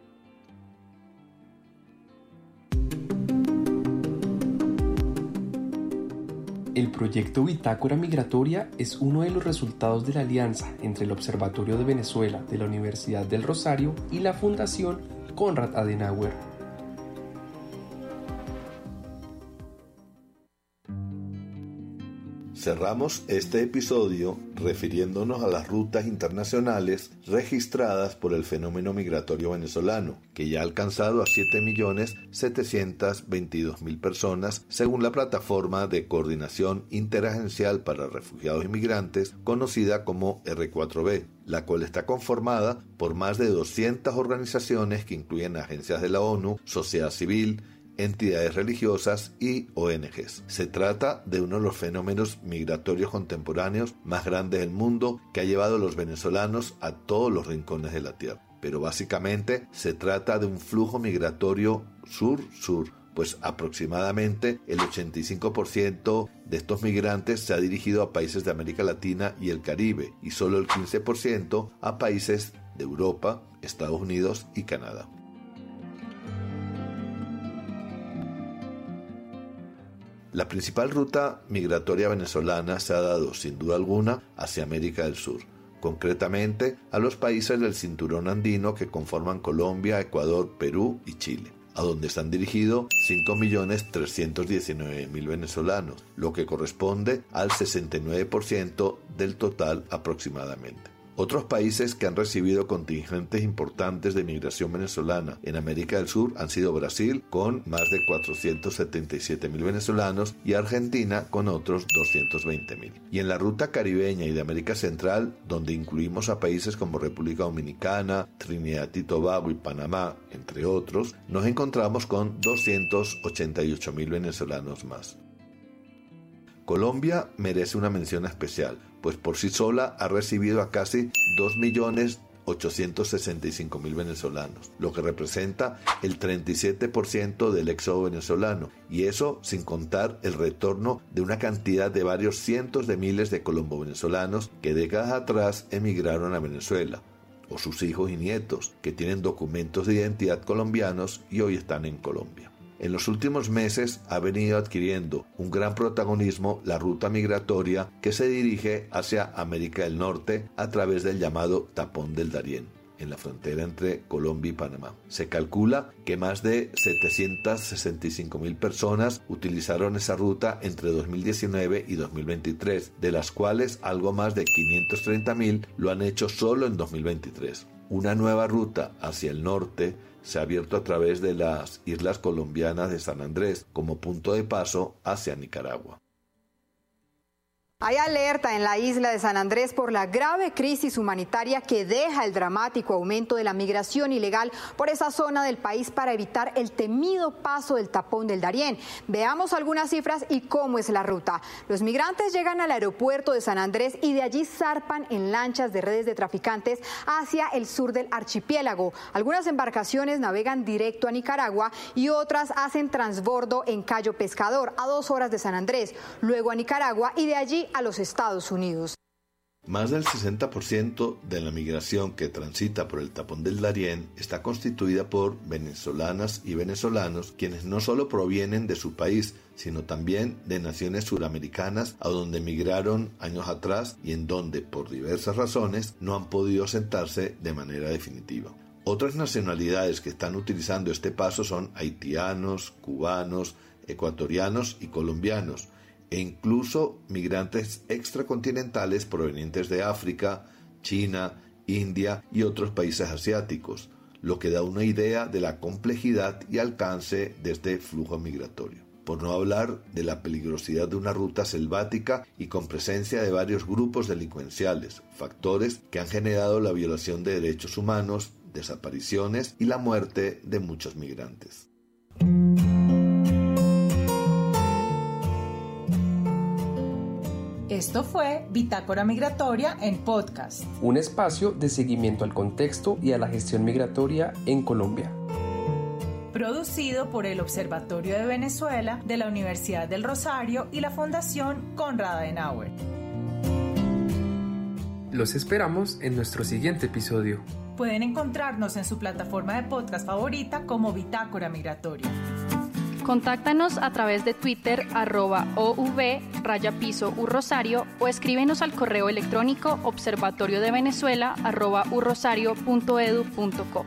El proyecto Bitácora Migratoria es uno de los resultados de la alianza entre el Observatorio de Venezuela de la Universidad del Rosario y la Fundación Konrad Adenauer. Cerramos este episodio refiriéndonos a las rutas internacionales registradas por el fenómeno migratorio venezolano, que ya ha alcanzado a siete millones setecientos veintidós mil personas según la plataforma de coordinación interagencial para refugiados y migrantes conocida como erre cuatro be, la cual está conformada por más de doscientas organizaciones que incluyen agencias de la ONU, sociedad civil, entidades religiosas y O N Ges. Se trata de uno de los fenómenos migratorios contemporáneos más grandes del mundo que ha llevado a los venezolanos a todos los rincones de la tierra. Pero básicamente se trata de un flujo migratorio sur-sur, pues aproximadamente el ochenta y cinco por ciento de estos migrantes se ha dirigido a países de América Latina y el Caribe y solo el quince por ciento a países de Europa, Estados Unidos y Canadá. La principal ruta migratoria venezolana se ha dado, sin duda alguna, hacia América del Sur, concretamente a los países del cinturón andino que conforman Colombia, Ecuador, Perú y Chile. a donde están dirigidos cinco millones trescientos diecinueve mil venezolanos, lo que corresponde al sesenta y nueve por ciento del total aproximadamente. Otros países que han recibido contingentes importantes de migración venezolana en América del Sur han sido Brasil, con más de cuatrocientos setenta y siete mil venezolanos, y Argentina, con otros doscientos veinte mil. Y en la ruta caribeña y de América Central, donde incluimos a países como República Dominicana, Trinidad y Tobago y Panamá, entre otros, nos encontramos con doscientos ochenta y ocho mil venezolanos más. Colombia merece una mención especial, pues por sí sola ha recibido a casi dos millones ochocientos sesenta y cinco mil venezolanos, lo que representa el treinta y siete por ciento del éxodo venezolano, y eso sin contar el retorno de una cantidad de varios cientos de miles de colombo-venezolanos que décadas atrás emigraron a Venezuela, o sus hijos y nietos, que tienen documentos de identidad colombianos y hoy están en Colombia. En los últimos meses ha venido adquiriendo un gran protagonismo la ruta migratoria que se dirige hacia América del Norte a través del llamado Tapón del Darién, en la frontera entre Colombia y Panamá. Se calcula que más de setecientas sesenta y cinco mil personas utilizaron esa ruta entre dos mil diecinueve y dos mil veintitrés, de las cuales algo más de quinientos treinta mil lo han hecho solo en dos mil veintitrés. Una nueva ruta hacia el norte se ha abierto a través de las islas colombianas de San Andrés como punto de paso hacia Nicaragua. Hay alerta en la isla de San Andrés por la grave crisis humanitaria que deja el dramático aumento de la migración ilegal por esa zona del país para evitar el temido paso del Tapón del Darién. Veamos algunas cifras y cómo es la ruta. Los migrantes llegan al aeropuerto de San Andrés y de allí zarpan en lanchas de redes de traficantes hacia el sur del archipiélago. Algunas embarcaciones navegan directo a Nicaragua y otras hacen transbordo en Cayo Pescador, a dos horas de San Andrés, luego a Nicaragua y de allí a los Estados Unidos. Más del sesenta por ciento de la migración que transita por el Tapón del Darién está constituida por venezolanas y venezolanos, quienes no solo provienen de su país, sino también de naciones suramericanas a donde emigraron años atrás y en donde, por diversas razones, no han podido asentarse de manera definitiva. Otras nacionalidades que están utilizando este paso son haitianos, cubanos, ecuatorianos y colombianos, e incluso migrantes extracontinentales provenientes de África, China, India y otros países asiáticos, lo que da una idea de la complejidad y alcance de este flujo migratorio. Por no hablar de la peligrosidad de una ruta selvática y con presencia de varios grupos delincuenciales, factores que han generado la violación de derechos humanos, desapariciones y la muerte de muchos migrantes. Esto fue Bitácora Migratoria en podcast. Un espacio de seguimiento al contexto y a la gestión migratoria en Colombia. Producido por el Observatorio de Venezuela de la Universidad del Rosario y la Fundación Konrad Adenauer. Los esperamos en nuestro siguiente episodio. Pueden encontrarnos en su plataforma de podcast favorita como Bitácora Migratoria. Contáctanos a través de Twitter, arroba OV, raya piso, urrosario, o escríbenos al correo electrónico observatorio de venezuela, arroba urrosario punto edu punto co.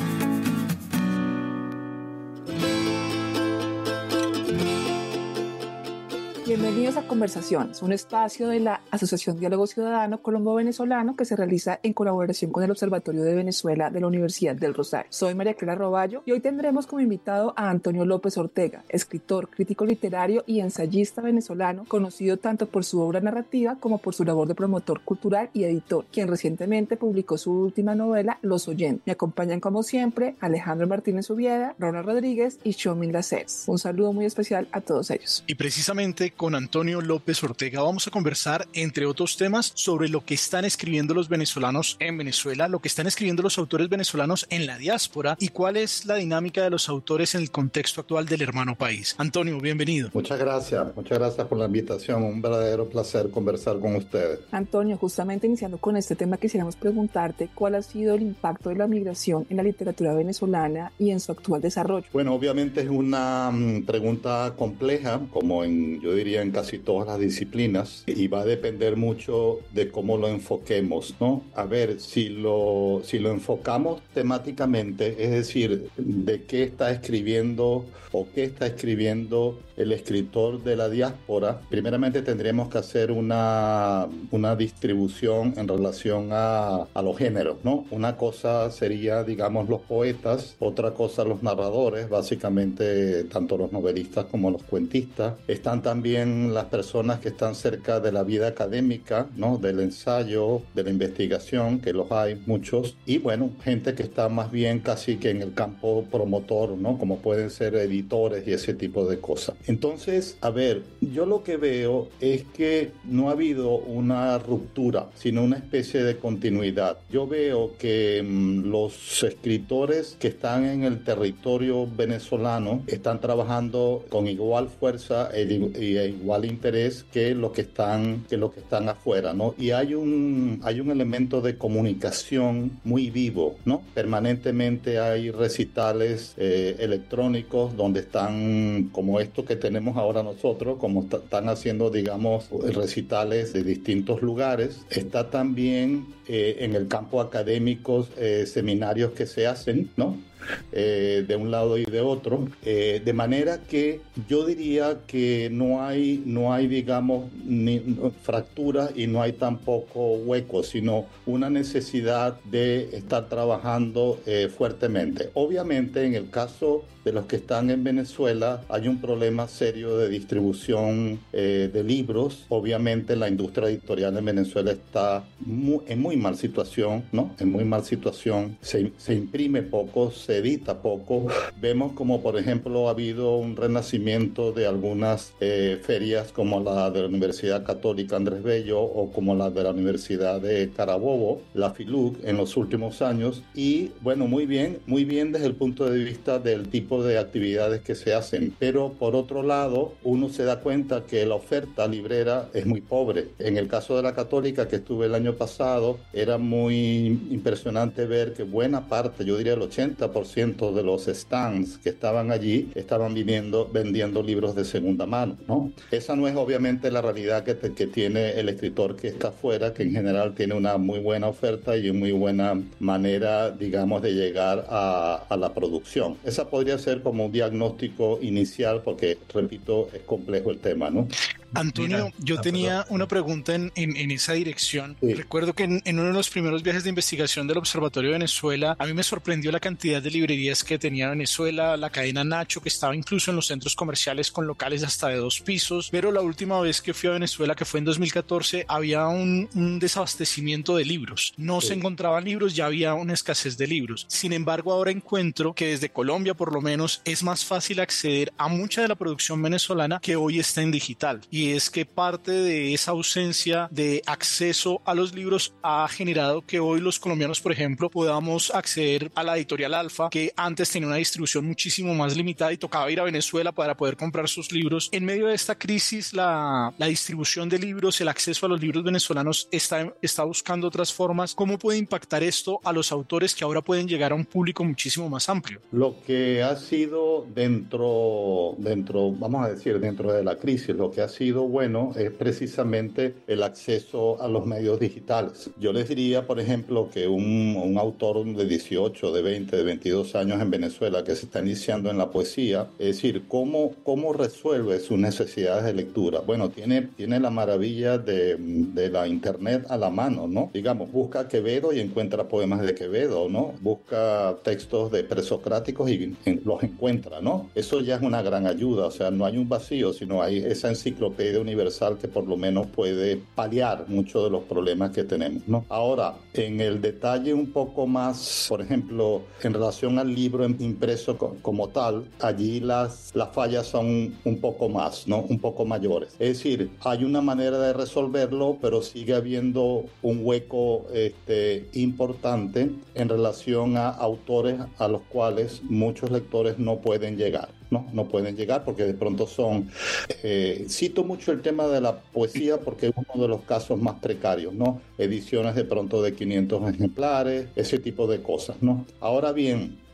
Bienvenidos a Conversaciones, un espacio de la Asociación Diálogo Ciudadano Colombo-Venezolano que se realiza en colaboración con el Observatorio de Venezuela de la Universidad del Rosario. Soy María Clara Roballo y hoy tendremos como invitado a Antonio López Ortega, escritor, crítico literario y ensayista venezolano, conocido tanto por su obra narrativa como por su labor de promotor cultural y editor, quien recientemente publicó su última novela, Los Oyentes. Me acompañan como siempre Alejandro Martínez Ubieda, Ronald Rodríguez y Xiomil Lacers. Un saludo muy especial a todos ellos. Y precisamente con Antonio López Ortega vamos a conversar, entre otros temas, sobre lo que están escribiendo los venezolanos en Venezuela, lo que están escribiendo los autores venezolanos en la diáspora y cuál es la dinámica de los autores en el contexto actual del hermano país. Antonio, bienvenido. Muchas gracias, muchas gracias por la invitación, un verdadero placer conversar con ustedes. Antonio, justamente iniciando con este tema, quisiéramos preguntarte cuál ha sido el impacto de la migración en la literatura venezolana y en su actual desarrollo. Bueno, obviamente es una um, pregunta compleja, como en, yo diría, diría en casi todas las disciplinas, y va a depender mucho de cómo lo enfoquemos, ¿no? A ver, si lo, si lo enfocamos temáticamente, es decir, de qué está escribiendo o qué está escribiendo el escritor de la diáspora, primeramente tendríamos que hacer una, una distribución en relación a, a los géneros, ¿no? Una cosa sería, digamos, los poetas, otra cosa los narradores, básicamente tanto los novelistas como los cuentistas. Están también las personas que están cerca de la vida académica, ¿no? Del ensayo, de la investigación, que los hay muchos, y bueno, gente que está más bien casi que en el campo promotor, ¿no? Como pueden ser editores y ese tipo de cosas. Entonces, a ver, yo lo que veo es que no ha habido una ruptura, sino una especie de continuidad. Yo veo que mmm, los escritores que están en el territorio venezolano están trabajando con igual fuerza e, e igual interés que los que están que los que están afuera, ¿no? Y hay un hay un elemento de comunicación muy vivo, ¿no? Permanentemente hay recitales eh, electrónicos donde están, como esto que tenemos ahora nosotros, como t- están haciendo, digamos, recitales de distintos lugares. Está también eh, en el campo académico eh, seminarios que se hacen, ¿no? Eh, de un lado y de otro, eh, de manera que yo diría que no hay, no hay digamos, ni fracturas y no hay tampoco huecos, sino una necesidad de estar trabajando eh, fuertemente. Obviamente, en el caso de los que están en Venezuela, hay un problema serio de distribución eh, de libros. Obviamente, la industria editorial en Venezuela está muy, en muy mal situación, ¿no? En muy mal situación. Se, se imprime poco, se edita poco. Vemos como, por ejemplo, ha habido un renacimiento de algunas eh, ferias como la de la Universidad Católica Andrés Bello o como la de la Universidad de Carabobo, la FILUC, en los últimos años. Y, bueno, muy bien, muy bien desde el punto de vista del tipo de actividades que se hacen. Pero, por otro lado, uno se da cuenta que la oferta librera es muy pobre. En el caso de la Católica, que estuve el año pasado, era muy impresionante ver que buena parte, yo diría el ochenta por ciento de los stands que estaban allí estaban viniendo, vendiendo libros de segunda mano, ¿no? Esa no es obviamente la realidad que, te, que tiene el escritor que está afuera, que en general tiene una muy buena oferta y una muy buena manera, digamos, de llegar a, a la producción. Esa podría ser como un diagnóstico inicial, porque, repito, es complejo el tema, ¿no? Antonio, Mira, yo ah, tenía perdón. una pregunta en, en, en esa dirección. Sí. Recuerdo que en, en uno de los primeros viajes de investigación del Observatorio de Venezuela, a mí me sorprendió la cantidad de librerías que tenía Venezuela, la cadena Nacho, que estaba incluso en los centros comerciales con locales hasta de dos pisos, pero la última vez que fui a Venezuela, que fue en dos mil catorce, había un, un desabastecimiento de libros. No Sí. se encontraban libros, ya había una escasez de libros. Sin embargo, ahora encuentro que desde Colombia, por lo menos, es más fácil acceder a mucha de la producción venezolana que hoy está en digital. Y es que parte de esa ausencia de acceso a los libros ha generado que hoy los colombianos, por ejemplo, podamos acceder a la editorial Alfa, que antes tenía una distribución muchísimo más limitada y tocaba ir a Venezuela para poder comprar sus libros. En medio de esta crisis, la, la distribución de libros, el acceso a los libros venezolanos está, está buscando otras formas. ¿Cómo puede impactar esto a los autores que ahora pueden llegar a un público muchísimo más amplio? Lo que ha sido dentro, dentro, vamos a decir, dentro de la crisis, lo que ha sido bueno es precisamente el acceso a los medios digitales. Yo les diría, por ejemplo, que un, un autor de dieciocho, de veinte, de veintidós años en Venezuela que se está iniciando en la poesía, es decir, ¿cómo, cómo resuelve sus necesidades de lectura? Bueno, tiene, tiene la maravilla de, de la internet a la mano, ¿no? Digamos, busca Quevedo y encuentra poemas de Quevedo, ¿no? Busca textos de presocráticos y en, los encuentra, ¿no? Eso ya es una gran ayuda, o sea, no hay un vacío, sino hay esa enciclopedia universal que por lo menos puede paliar muchos de los problemas que tenemos, ¿no? Ahora, en el detalle un poco más, por ejemplo, en relación al libro impreso como tal, allí las, las fallas son un poco más, ¿no? Un poco mayores. Es decir, hay una manera de resolverlo, pero sigue habiendo un hueco este, importante en relación a autores a los cuales muchos lectores no pueden llegar. No, no pueden llegar porque de pronto son... Eh, cito mucho el tema de la poesía porque es uno de los casos más precarios, ¿no? Ediciones de pronto de quinientos ejemplares, ese tipo de cosas, ¿no? Ahora bien,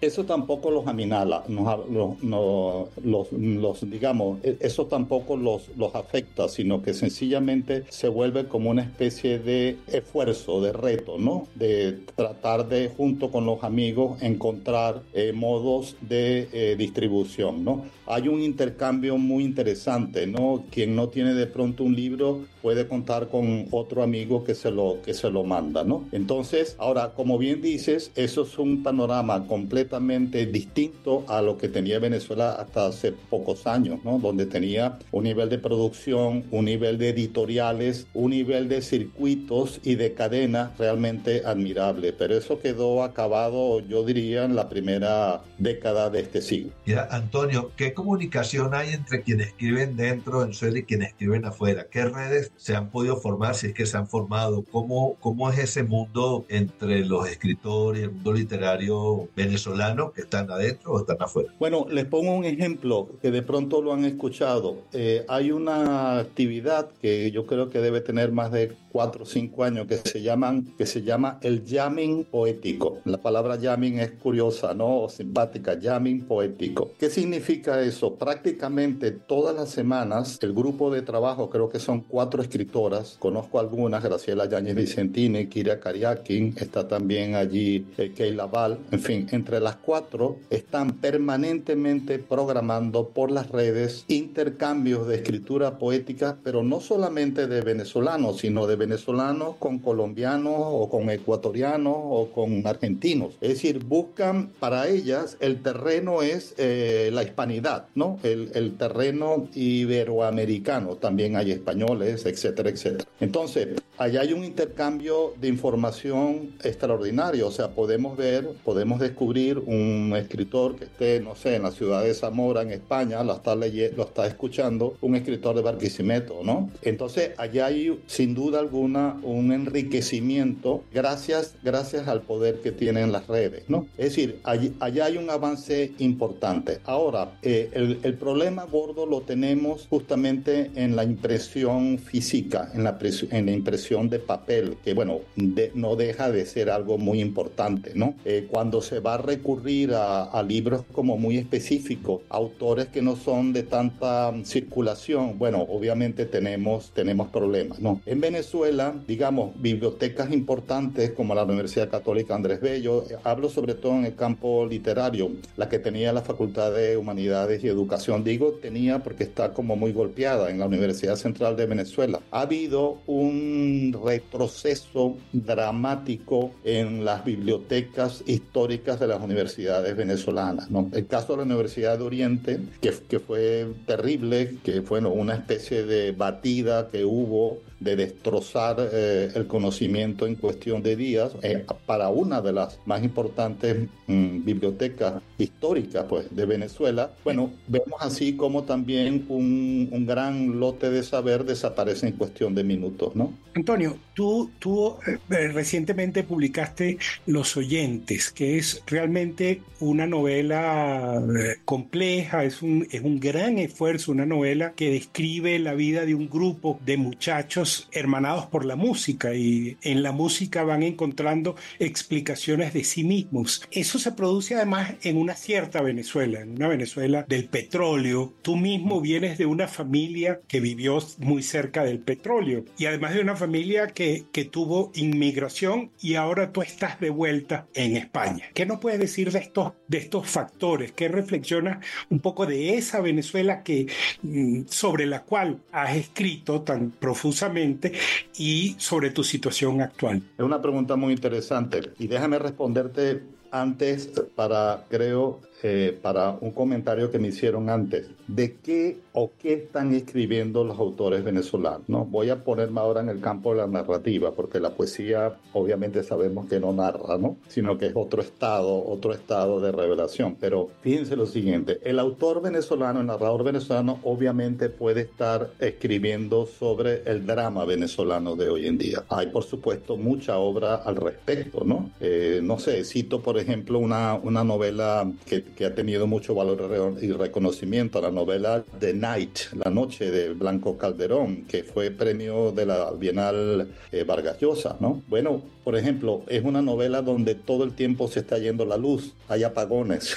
eso tampoco los aminala, nos, los, no, los, los, digamos, eso tampoco los, los afecta, sino que sencillamente se vuelve como una especie de esfuerzo, de reto, ¿no? De tratar de, junto con los amigos, encontrar eh, modos de eh, distribución, ¿no? Hay un intercambio muy interesante, ¿no? Quien no tiene de pronto un libro puede contar con otro amigo que se lo, que se lo manda, ¿no? Entonces, ahora, como bien dices, eso es un panorama completamente distinto a lo que tenía Venezuela hasta hace pocos años, ¿no? Donde tenía un nivel de producción, un nivel de editoriales, un nivel de circuitos y de cadenas realmente admirable. Pero eso quedó acabado, yo diría, en la primera década de este siglo. Mira, Antonio, ¿qué comunicación hay entre quienes escriben dentro de Venezuela y quienes escriben afuera? ¿Qué redes se han podido formar, si es que se han formado? ¿Cómo, cómo es ese mundo entre los escritores y el mundo literario venezolano, que están adentro o están afuera? Bueno, les pongo un ejemplo que de pronto lo han escuchado. Eh, hay una actividad que yo creo que debe tener más de cuatro o cinco años que se llaman que se llama el jamming poético. La palabra jamming es curiosa, ¿no? O simpática, jamming poético. ¿Qué significa eso? Prácticamente todas las semanas el grupo de trabajo, creo que son cuatro escritoras, conozco algunas, Graciela Yáñez Vicentini, Kira Kariakin, está también allí eh, Keila Val, en fin, entre las cuatro están permanentemente programando por las redes intercambios de escritura poética, pero no solamente de venezolanos, sino de venezolanos con colombianos o con ecuatorianos o con argentinos. Es decir, buscan, para ellas el terreno es eh, la hispanidad, ¿no? El, el terreno iberoamericano, también hay españoles, etcétera, etcétera. Entonces, allá hay un intercambio de información extraordinario, o sea, podemos ver, podemos descubrir un escritor que esté, no sé, en la ciudad de Zamora, en España, lo está, leyendo, lo está escuchando un escritor de Barquisimeto, ¿no? Entonces, allá hay, sin duda alguna, un enriquecimiento gracias, gracias al poder que tienen las redes, ¿no? Es decir, allí, allá hay un avance importante. Ahora, eh, el, el problema gordo lo tenemos justamente en la impresión física, en la, en la impresión de papel, que bueno, de, no deja de ser algo muy importante, ¿no? Eh, cuando se va a recurrir a, a libros como muy específicos, autores que no son de tanta circulación, bueno, obviamente tenemos, tenemos problemas, ¿no? En Venezuela, digamos, bibliotecas importantes como la Universidad Católica Andrés Bello, hablo sobre todo en el campo literario, la que tenía la Facultad de Humanidades y Educación, digo tenía porque está como muy golpeada en la Universidad Central de Venezuela. Ha habido un retroceso dramático en las bibliotecas históricas de las universidades venezolanas, ¿no? El caso de la Universidad de Oriente, que, que fue terrible, que fue bueno, una especie de batida que hubo de destrozar eh, el conocimiento en cuestión de días eh, para una de las más importantes mm, bibliotecas históricas pues, de Venezuela. Bueno, vemos así como también un, un gran lote de saber desaparece en cuestión de minutos, ¿no? Antonio, tú, tú eh, recientemente publicaste Los Oyentes, que es realmente una novela eh, compleja, es un, es un gran esfuerzo, una novela que describe la vida de un grupo de muchachos hermanados por la música, y en la música van encontrando explicaciones de sí mismos. Eso se produce además en una cierta Venezuela, en una Venezuela del petróleo. Tú mismo vienes de una familia que vivió muy cerca del petróleo y además de una familia que, que tuvo inmigración, y ahora tú estás de vuelta en España. ¿Qué nos puedes decir de estos, de estos factores? ¿Qué reflexionas un poco de esa Venezuela que, sobre la cual has escrito tan profusamente y sobre tu situación actual? Es una pregunta muy interesante y déjame responderte antes para, creo, eh, para un comentario que me hicieron antes. ¿De qué o qué están escribiendo los autores venezolanos? ¿No? Voy a ponerme ahora en el campo de la narrativa, porque la poesía obviamente sabemos que no narra, ¿no? Sino que es otro estado, otro estado de revelación. Pero fíjense lo siguiente, el autor venezolano, el narrador venezolano, obviamente puede estar escribiendo sobre el drama venezolano de hoy en día. Hay, por supuesto, mucha obra al respecto, ¿no? Eh, no sé, cito, por ejemplo, una, una novela que, que ha tenido mucho valor y reconocimiento, la novela The Night, La Noche, de Blanco Calderón, que fue premio de la Bienal eh, Vargas Llosa, ¿no? Bueno, por ejemplo, es una novela donde todo el tiempo se está yendo la luz, hay apagones,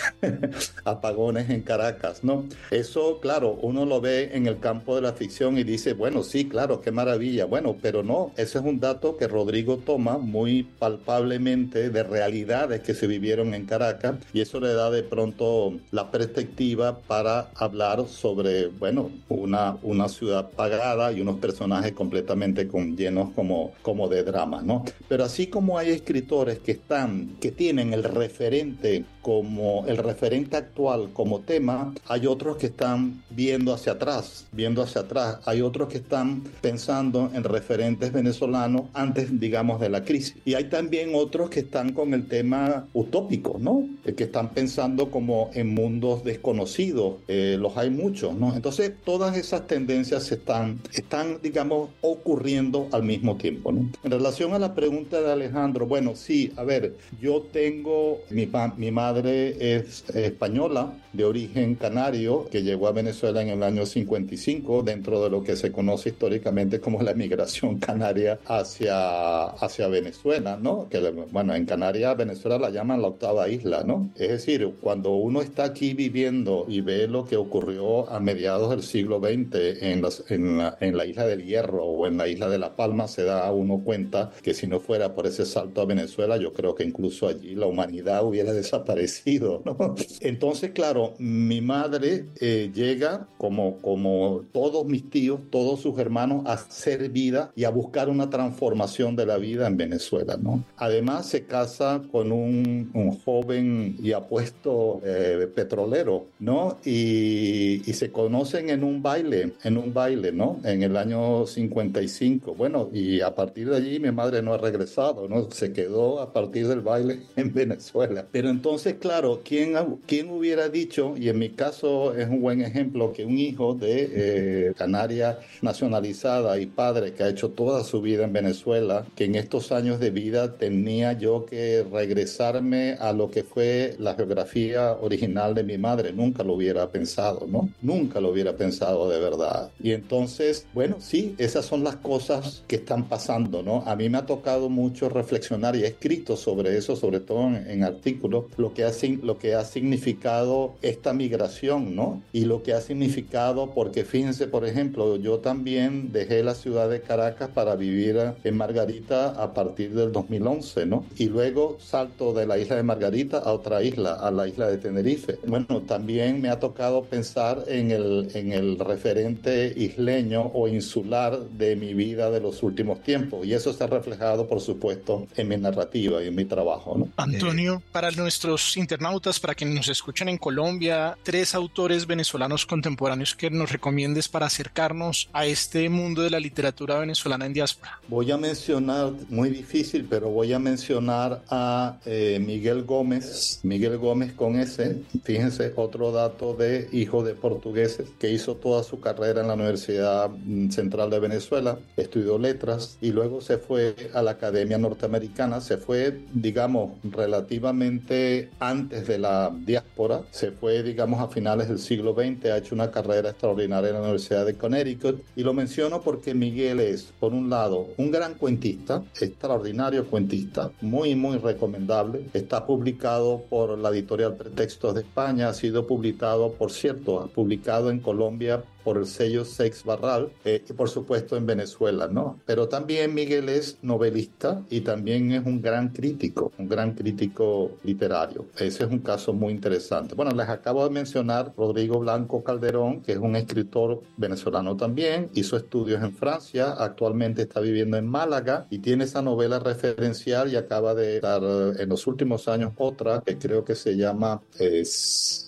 apagones en Caracas, ¿no? Eso, claro, uno lo ve en el campo de la ficción y dice, bueno, sí, claro, qué maravilla, bueno, pero no, ese es un dato que Rodrigo toma muy palpablemente de realidades que se vivieron en Caracas, y eso le da de pronto la perspectiva para hablar sobre, bueno, una, una ciudad apagada y unos personajes completamente con, llenos como, como de drama, ¿no? Pero así como hay escritores que están, que tienen el referente como el referente actual como tema, hay otros que están viendo hacia atrás, viendo hacia atrás, hay otros que están pensando en referentes venezolanos antes, digamos, de la crisis, y hay también otros que están con el tema utópico, ¿no? Que están pensando como en mundos desconocidos, eh, los hay muchos, ¿no? Entonces todas esas tendencias están, están, digamos, ocurriendo al mismo tiempo, ¿no? En relación a la pregunta de Alejandro, bueno, sí, a ver, yo tengo, mi, mi madre es española, de origen canario, que llegó a Venezuela en el año cincuenta y cinco, dentro de lo que se conoce históricamente como la migración canaria hacia, hacia Venezuela, ¿no? Que, bueno, en Canarias, Venezuela la llaman la octava isla, ¿no? Es decir, cuando uno está aquí viviendo y ve lo que ocurrió a mediados del siglo veinte en, las, en, la, en la isla del Hierro o en la isla de La Palma, se da uno cuenta que si no fuera por ese salto a Venezuela, yo creo que incluso allí la humanidad hubiera desaparecido, ¿no? Entonces, claro, mi madre eh, llega como, como todos mis tíos, todos sus hermanos, a hacer vida y a buscar una transformación de la vida en Venezuela, ¿no? Además, se casa con un, un joven y apuesto eh, petrolero, ¿no? Y, y se conocen en un baile, en un baile, ¿no? En el año cincuenta y cinco. Bueno, y a partir de allí mi madre no ha regresado, ¿no? Se quedó a partir del baile en Venezuela. Pero entonces, claro, ¿quién, quién hubiera dicho, y en mi caso es un buen ejemplo, que un hijo de eh, canaria nacionalizada y padre que ha hecho toda su vida en Venezuela, que en estos años de vida tenía yo que regresarme a lo que fue la geografía original de mi madre? Nunca lo hubiera pensado, ¿no? Nunca lo hubiera pensado de verdad. Y entonces, bueno, sí, esas son las cosas que están pasando, ¿no? A mí me ha tocado mucho reflexionar y he escrito sobre eso, sobre todo en, en artículos, lo que ha, lo que ha significado esta migración, ¿no? Y lo que ha significado, porque fíjense, por ejemplo, yo también dejé la ciudad de Caracas para vivir en Margarita a partir del dos mil once, ¿no? Y luego salto de la isla de Margarita a otra isla, a la isla de Tenerife. Bueno, también me ha tocado pensar en el, en el referente isleño o insular de mi vida de los últimos tiempos, y eso se ha reflejado, por supuesto, en mi narrativa y en mi trabajo, ¿no? Antonio, para nuestros internautas, para quienes nos escuchan en Colombia, tres autores venezolanos contemporáneos que nos recomiendes para acercarnos a este mundo de la literatura venezolana en diáspora. Voy a mencionar, muy difícil, pero voy a mencionar a eh, Miguel Gómez, Miguel Gómez con S, fíjense, otro dato de hijo de portugueses, que hizo toda su carrera en la Universidad Central de Venezuela, estudió letras y luego se fue a la Academia Norteamericana, se fue, digamos, relativamente antes de la diáspora, se fue, digamos, a finales del siglo veinte, ha hecho una carrera extraordinaria en la Universidad de Connecticut, y lo menciono porque Miguel es, por un lado, un gran cuentista, extraordinario cuentista, muy, muy recomendable, está publicado por la editorial Pretextos de España, ha sido publicado, por cierto, ha publicado en Colombia por el sello Seix Barral, eh, y por supuesto en Venezuela, ¿no? Pero también Miguel es novelista y también es un gran crítico, un gran crítico literario. Ese es un caso muy interesante. Bueno, les acabo de mencionar Rodrigo Blanco Calderón, que es un escritor venezolano también, hizo estudios en Francia, actualmente está viviendo en Málaga y tiene esa novela referencial, y acaba de dar en los últimos años otra que creo que se llama... Eh,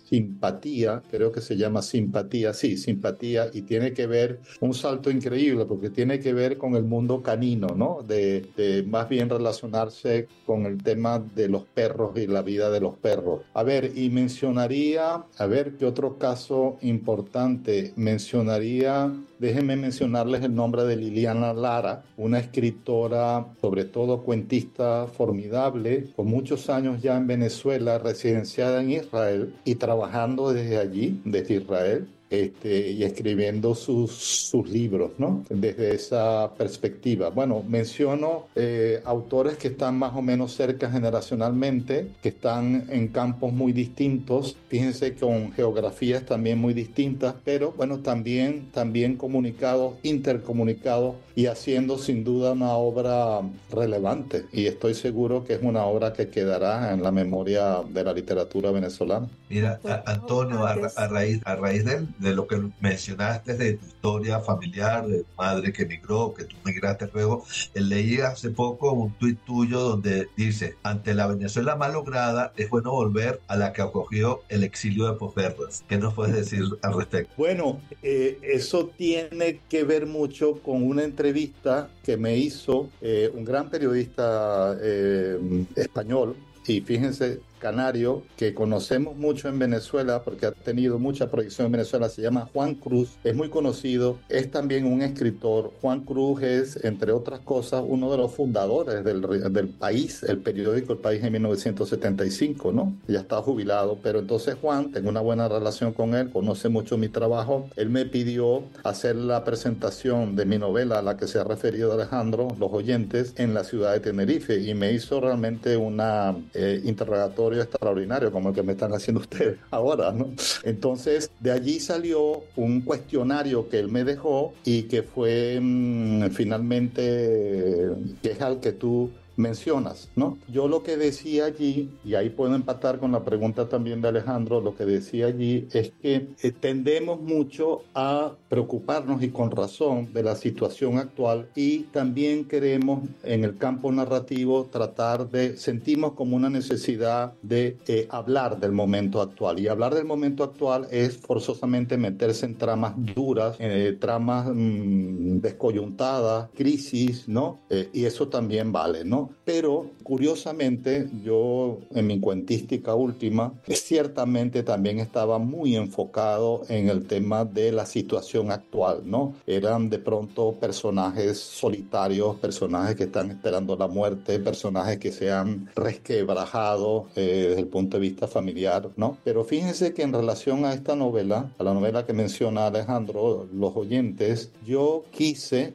Simpatía, creo que se llama Simpatía, sí, Simpatía, y tiene que ver, un salto increíble, porque tiene que ver con el mundo canino, ¿no? De, de más bien relacionarse con el tema de los perros y la vida de los perros. A ver, y mencionaría, a ver, ¿qué otro caso importante? Mencionaría, déjenme mencionarles el nombre de Liliana Lara, una escritora, sobre todo cuentista formidable, con muchos años ya en Venezuela, residenciada en Israel y trabajando desde allí, desde Israel. Este, y escribiendo sus, sus libros, ¿no? Desde esa perspectiva. Bueno, menciono eh, autores que están más o menos cerca generacionalmente, que están en campos muy distintos, fíjense, con geografías también muy distintas, pero bueno, también, también comunicados, intercomunicados y haciendo sin duda una obra relevante, y estoy seguro que es una obra que quedará en la memoria de la literatura venezolana. Mira, a, Antonio, a, a raíz, a raíz de, de lo que mencionaste de tu historia familiar, de tu madre que emigró, que tú migraste luego, leí hace poco un tuit tuyo donde dice: ante la Venezuela mal lograda, es bueno volver a la que acogió el exilio de posguerras. ¿Qué nos puedes decir al respecto? Bueno, eh, eso tiene que ver mucho con una entrevista que me hizo eh, un gran periodista eh, español, y fíjense, canario, que conocemos mucho en Venezuela porque ha tenido mucha proyección en Venezuela, se llama Juan Cruz, es muy conocido, es también un escritor. Juan Cruz es, entre otras cosas, uno de los fundadores del, del País, el periódico El País, en mil novecientos setenta y cinco, ¿no? Ya está jubilado, pero entonces Juan, tengo una buena relación con él, conoce mucho mi trabajo, él me pidió hacer la presentación de mi novela a la que se ha referido Alejandro, Los Oyentes, en la ciudad de Tenerife, y me hizo realmente una eh, interrogatorio extraordinario como el que me están haciendo ustedes ahora, ¿no? Entonces, de allí salió un cuestionario que él me dejó y que fue mmm, finalmente, que es al que tú mencionas, ¿no? Yo lo que decía allí, y ahí puedo empatar con la pregunta también de Alejandro, lo que decía allí es que eh, tendemos mucho a preocuparnos, y con razón, de la situación actual, y también queremos en el campo narrativo tratar de, sentimos como una necesidad de eh, hablar del momento actual, y hablar del momento actual es forzosamente meterse en tramas duras, eh, tramas mmm, descoyuntadas, crisis, ¿no? Eh, y eso también vale, ¿no? Pero curiosamente yo en mi cuentística última ciertamente también estaba muy enfocado en el tema de la situación actual, ¿no? Eran de pronto personajes solitarios, personajes que están esperando la muerte, personajes que se han resquebrajado eh, desde el punto de vista familiar, ¿no? Pero fíjense que en relación a esta novela, a la novela que menciona Alejandro, Los Oyentes, yo quise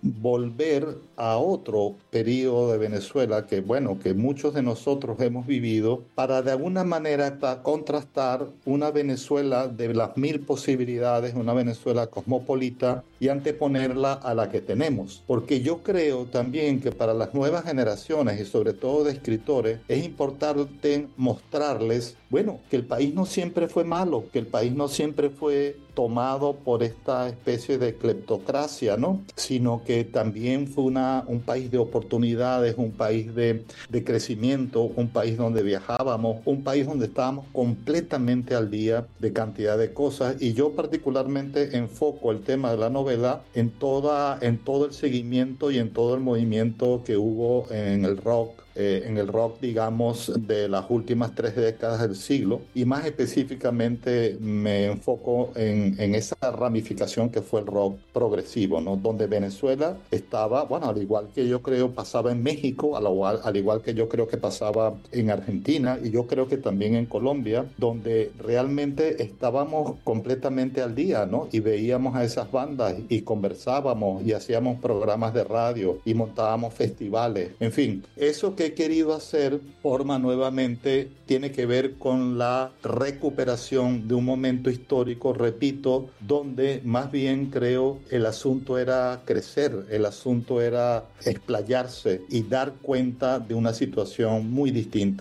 volver a otro periodo de Venezuela que, bueno, que muchos de nosotros hemos vivido, para de alguna manera contrastar una Venezuela de las mil posibilidades, una Venezuela cosmopolita, y anteponerla a la que tenemos. Porque yo creo también que para las nuevas generaciones, y sobre todo de escritores, es importante mostrarles, bueno, que el país no siempre fue malo, que el país no siempre fue tomado por esta especie de cleptocracia, ¿no? Sino que también fue una, un país de oportunidades, un país de, de crecimiento, un país donde viajábamos, un país donde estábamos completamente al día de cantidad de cosas. Y yo particularmente enfoco el tema de la novela en, toda, en todo el seguimiento y en todo el movimiento que hubo en el rock, Eh, en el rock, digamos, de las últimas tres décadas del siglo, y más específicamente me enfoco en, en esa ramificación que fue el rock progresivo, ¿no? Donde Venezuela estaba, bueno, al igual que yo creo pasaba en México, al igual, al igual que yo creo que pasaba en Argentina, y yo creo que también en Colombia, donde realmente estábamos completamente al día, ¿no? Y veíamos a esas bandas y conversábamos y hacíamos programas de radio y montábamos festivales, en fin, eso que he querido hacer forma nuevamente tiene que ver con la recuperación de un momento histórico, repito, donde más bien creo el asunto era crecer, el asunto era explayarse y dar cuenta de una situación muy distinta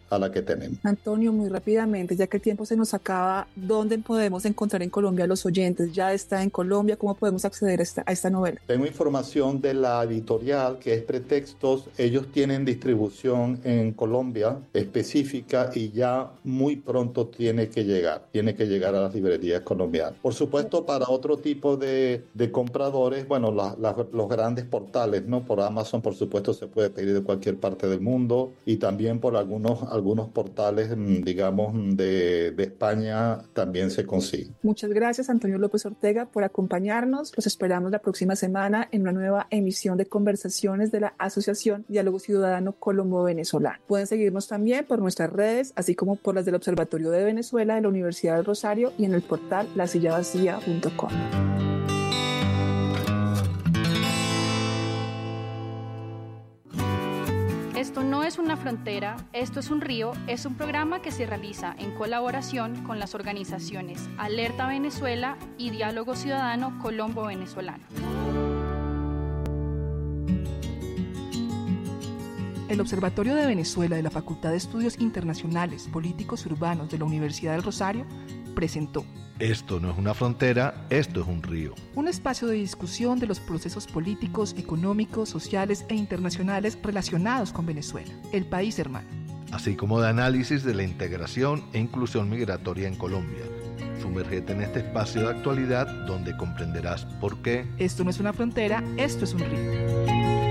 a la que tenemos. Antonio, muy rápidamente, ya que el tiempo se nos acaba, ¿dónde podemos encontrar en Colombia a los oyentes? ¿Ya está en Colombia? ¿Cómo podemos acceder a esta, a esta novela? Tengo información de la editorial que es Pretextos. Ellos tienen distribución en Colombia específica y ya muy pronto tiene que llegar, tiene que llegar a las librerías colombianas. Por supuesto, para otro tipo de, de compradores, bueno, la, la, los grandes portales, ¿no? Por Amazon, por supuesto, se puede pedir de cualquier parte del mundo y también por algunos, algunos portales, digamos, de, de España también se consigue. Muchas gracias, Antonio López Ortega, por acompañarnos. Los esperamos la próxima semana en una nueva emisión de conversaciones de la Asociación Diálogo Ciudadano Colombo-Venezolano. Pueden seguirnos también por nuestras redes, así como por las del Observatorio de Venezuela de la Universidad del Rosario y en el portal la silla vacía punto com. Esto no es una frontera, esto es un río, es un programa que se realiza en colaboración con las organizaciones Alerta Venezuela y Diálogo Ciudadano Colombo-Venezolano. El Observatorio de Venezuela de la Facultad de Estudios Internacionales, Políticos y Urbanos de la Universidad del Rosario presentó Esto no es una frontera, esto es un río. Un espacio de discusión de los procesos políticos, económicos, sociales e internacionales relacionados con Venezuela, el país hermano. Así como de análisis de la integración e inclusión migratoria en Colombia. Sumérgete en este espacio de actualidad donde comprenderás por qué esto no es una frontera, esto es un río.